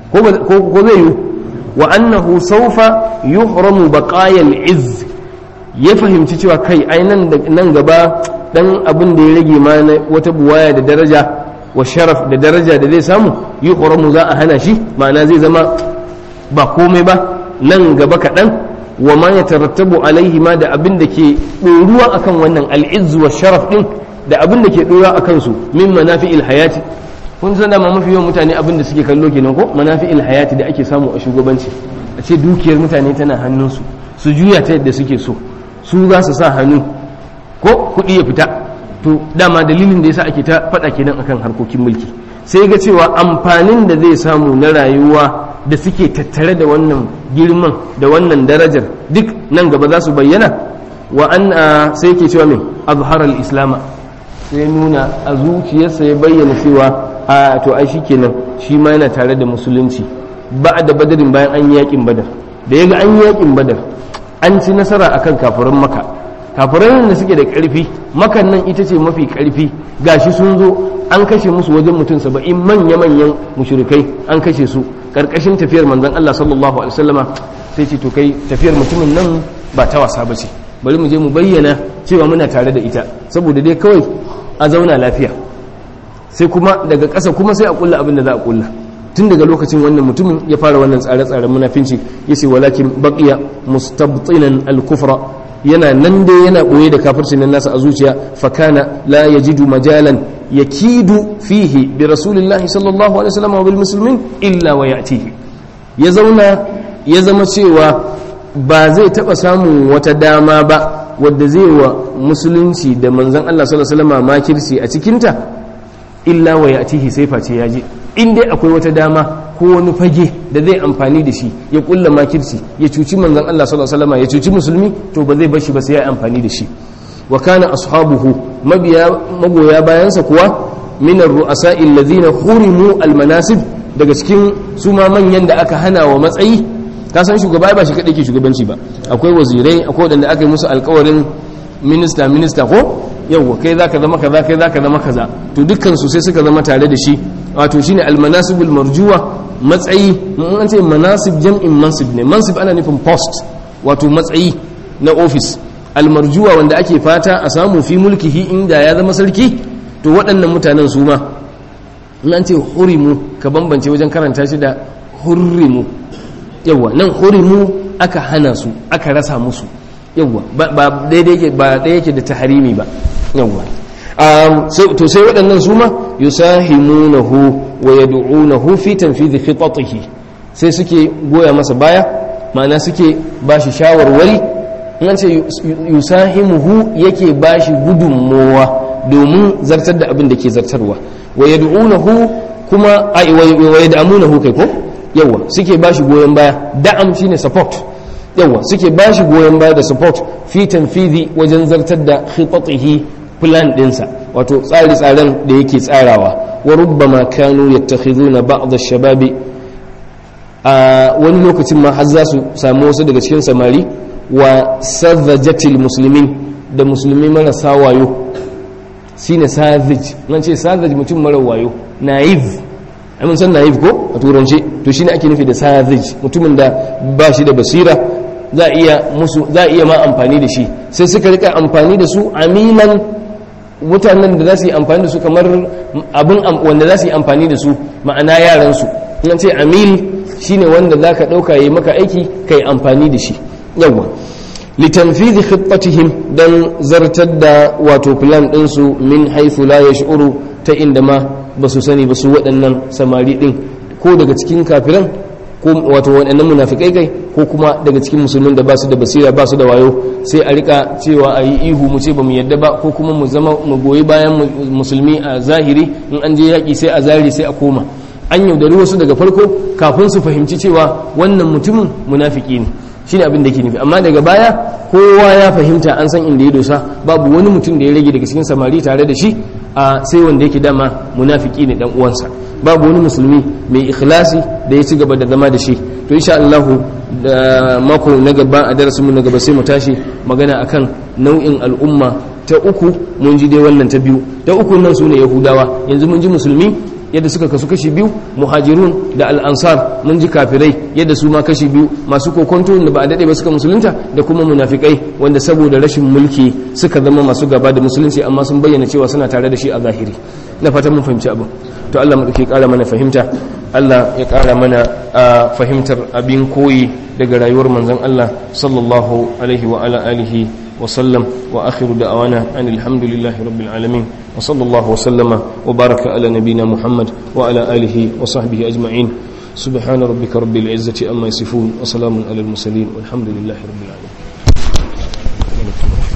A: ko zai yi wa annahu sawfa yuhramu baqaya al-izz ya fahimci cewa kai ai nan gaba dan abin da ya rage ma na wata buwaya da daraja wa sharaf da daraja da zai samu yuhramu za a hana shi ma'ana zai zama ba komai ba nan gaba kaɗan wa ma yatarattabu alaihi ma da abin da ke ɗoruwa akan wannan al'izz wa sharaf din da abin da ke ɗoruwa akan su min manafi'il hayati. kun san da mafi yawan mutane abin da suke kallo kenan ko manafi'il hayati da ake samu a shugabanci, a ce dukiyar mutane tana hannunsu su juya ta yadda suke so, su za su sa hannu ko kuɗi ya fita. to dama dalilin da yasa ake ta faɗa kenan akan harkokin mulki, sai ga cewa amfanin da zai samu na rayuwa da suke tattare da wannan girman da wannan darajar duk nan gaba za su bayyana. wa an sai ke cewa mai azharar islama, sai nuna a zuciyarsa ya bayyana cewa a to ai shi kenan shi ma yana tare da musulunci ba da badarin bayan an yi yakin badar. da ya ga an yi yakin badar an ci nasara akan kafiran maka, kafiran da suke da ƙarfi, makan nan ita ce mafi ƙarfi, gashi sun zo an kashe musu wajen mutum 70 manya-manyan mushrikai an kashe su karkashin tafiyar manzon Allah sallallahu alaihi wasallama. sai ce to kai tafiyar mutumin nan ba ta wasa bace, bari mu je mu bayyana cewa muna tare da ita saboda dai kawai a zauna lafiya. sai kuma daga ƙasa kuma sai a kulla abin da za a kulla. tun daga lokacin wannan mutumin ya fara wannan tsare-tsaren munafinci, yace walakin baqiya mustabtinan al-kufra, yana nan dai yana boye da kafircin nan nasa a zuciya. fakana la yajidu majalan yakidu fihi bi rasulillahi sallallahu alaihi wasallam wa bil muslimin illa wa ya'tihi. ya zauna ya zama cewa ba zai taba samun wata dama ba wadda zai wa musulunci da manzon Allah sallallahu alaihi wasallam makirci a cikinta illa wa ya'tihi, sai face ya je. in dai akwai wata dama ko wani fage da zai amfani da shi ya kulla makirci ya cuci manzon Allah sallallahu alaihi wasallam ya cuci musulmi, to ba zai bar shi ba sai ya amfani da shi. wa kana ashabuhu, magoya bayansa kuwa min ar-ru'asa'i alladhina hurimu al-manasib, daga cikin su ma manyan da aka hana wa matsayi. ka san shugaba ba shi kadai ke shugabanci ba, akwai wazirai, akwai wanda aka yi musu alƙawarin minista ko yawwa kai zaka zama kaza kai zaka zama kaza, to dukkan su sai suka zama tare da shi. wato shine al-manasibul marjuwa, matsayi. mun an ce manasib jam'in mansib ne, mansib ana nufin post, wato matsayi na office. al-marjuwa wanda ake fata a samu fi mulkihi, inda ya zama sarki. to waɗannan mutanen su ma in an ce hurimu ka bambance wajen karanta shi da hurrimu. yawwa nan hurimu aka hana su, aka rasa musu. yawwa ba daidai yake da tahrimi ba. yawwa to sai waɗannan su ma yusahimunahu wa yad'unahu fi tanfidhi khitatihi, sai suke goya masa baya, ma'ana suke bashi shawarwari. in ce yusahimuhu yake bashi gudunmowa domin zartar da abin da ke zartarwa. wa yad'unahu kuma wa yad'amunahu kai ko yawa suke bashi goyen baya. da'am shine support. yawa suke bashi goyen baya da support fi tanfidhi wajen zartar da khitatihi, plan dinsa, wato tsare-tsaren da yake tsarawa. wa rubbama kanu yattakhiduna ba'd ash-shababi, a wani lokacin ma har za su samu wasu daga cikin samari wa sadhajatil muslimin, da musulmi marasa wayo. shine sadhaj, nan ce sadhaj mutum mara wayo, naive. mun san naive ko a turance, to shine ake nufi da sadhaj, mutumin da ba shi da basira, za a iya ma amfani da shi. sai suka rika amfani da su amilan, mutanen da za su yi amfani da su kamar abin wanda za su yi amfani da su, ma'ana yaransu. nan ce amil shine wanda za ka ɗauka ya yi maka aiki ka yi amfani da shi. yawwa litanfidhi khittatihim, dan zartar da wato plan ɗinsu min haythu la yash'uru, ta inda ma ba su sani ba su waɗannan samari ɗin, ko daga cikin kafiran, ko wato waɗannan munafikai kai, ko kuma daga cikin musulmin da ba su da basira ba su da wayo. sai a rika cewa a yi ihu mu ce ba mu yadda ba, ko kuma mu zama mu goyi bayan musulmi a zahiri, in an je yaƙi sai a zari sai a koma. an yaudari wasu daga farko kafin su fahimci cewa wannan mutumin munafiki ne, shine abin da ke nufi. amma daga baya kowa ya fahimta, an san inda ya dosa, babu wani mutum da ya rage daga cikin samari tare da shi, a sai wanda yake dama munafiki ne dan uwansa. babu wani musulmi mai ikhlasi da ya ci gaba da zama da shi. to insha Allah da mako na gaba, a darasin mu na gaba, sai mu tashi magana akan nau'in al'umma ta uku. mun ji dai wannan ta biyu. ta uku nan sune yahudawa. yanzu mun ji musulmi yadda suka kasu kashi biyu, muhajirun da al'ansar. mun ji kafirai yadda su ma kashi biyu, masu kokonto da ba a daɗe ba suka musulunta, da kuma munafikai wanda saboda rashin mulki suka zama masu gaba da musulunci, amma sun bayyana cewa suna tare da shi a zahiri. na fatan mun fahimci abin. to Allah mu ƙara mana fahimta Allah ya ƙara mana a fahimtar abin koyi daga rayuwar manzon Allah sallallahu alaihi wa ala alihi wa sallam wa akhiru da'wana anil hamdulillahi rabbil alamin wa sallallahu wa sallama wa baraka ala nabina Muhammad wa ala alihi wa sahbihi ajma'in subhana rabbika rabbil izzati amma yasifun wa salamun alal mursalin walhamdulillahi rabbil alamin.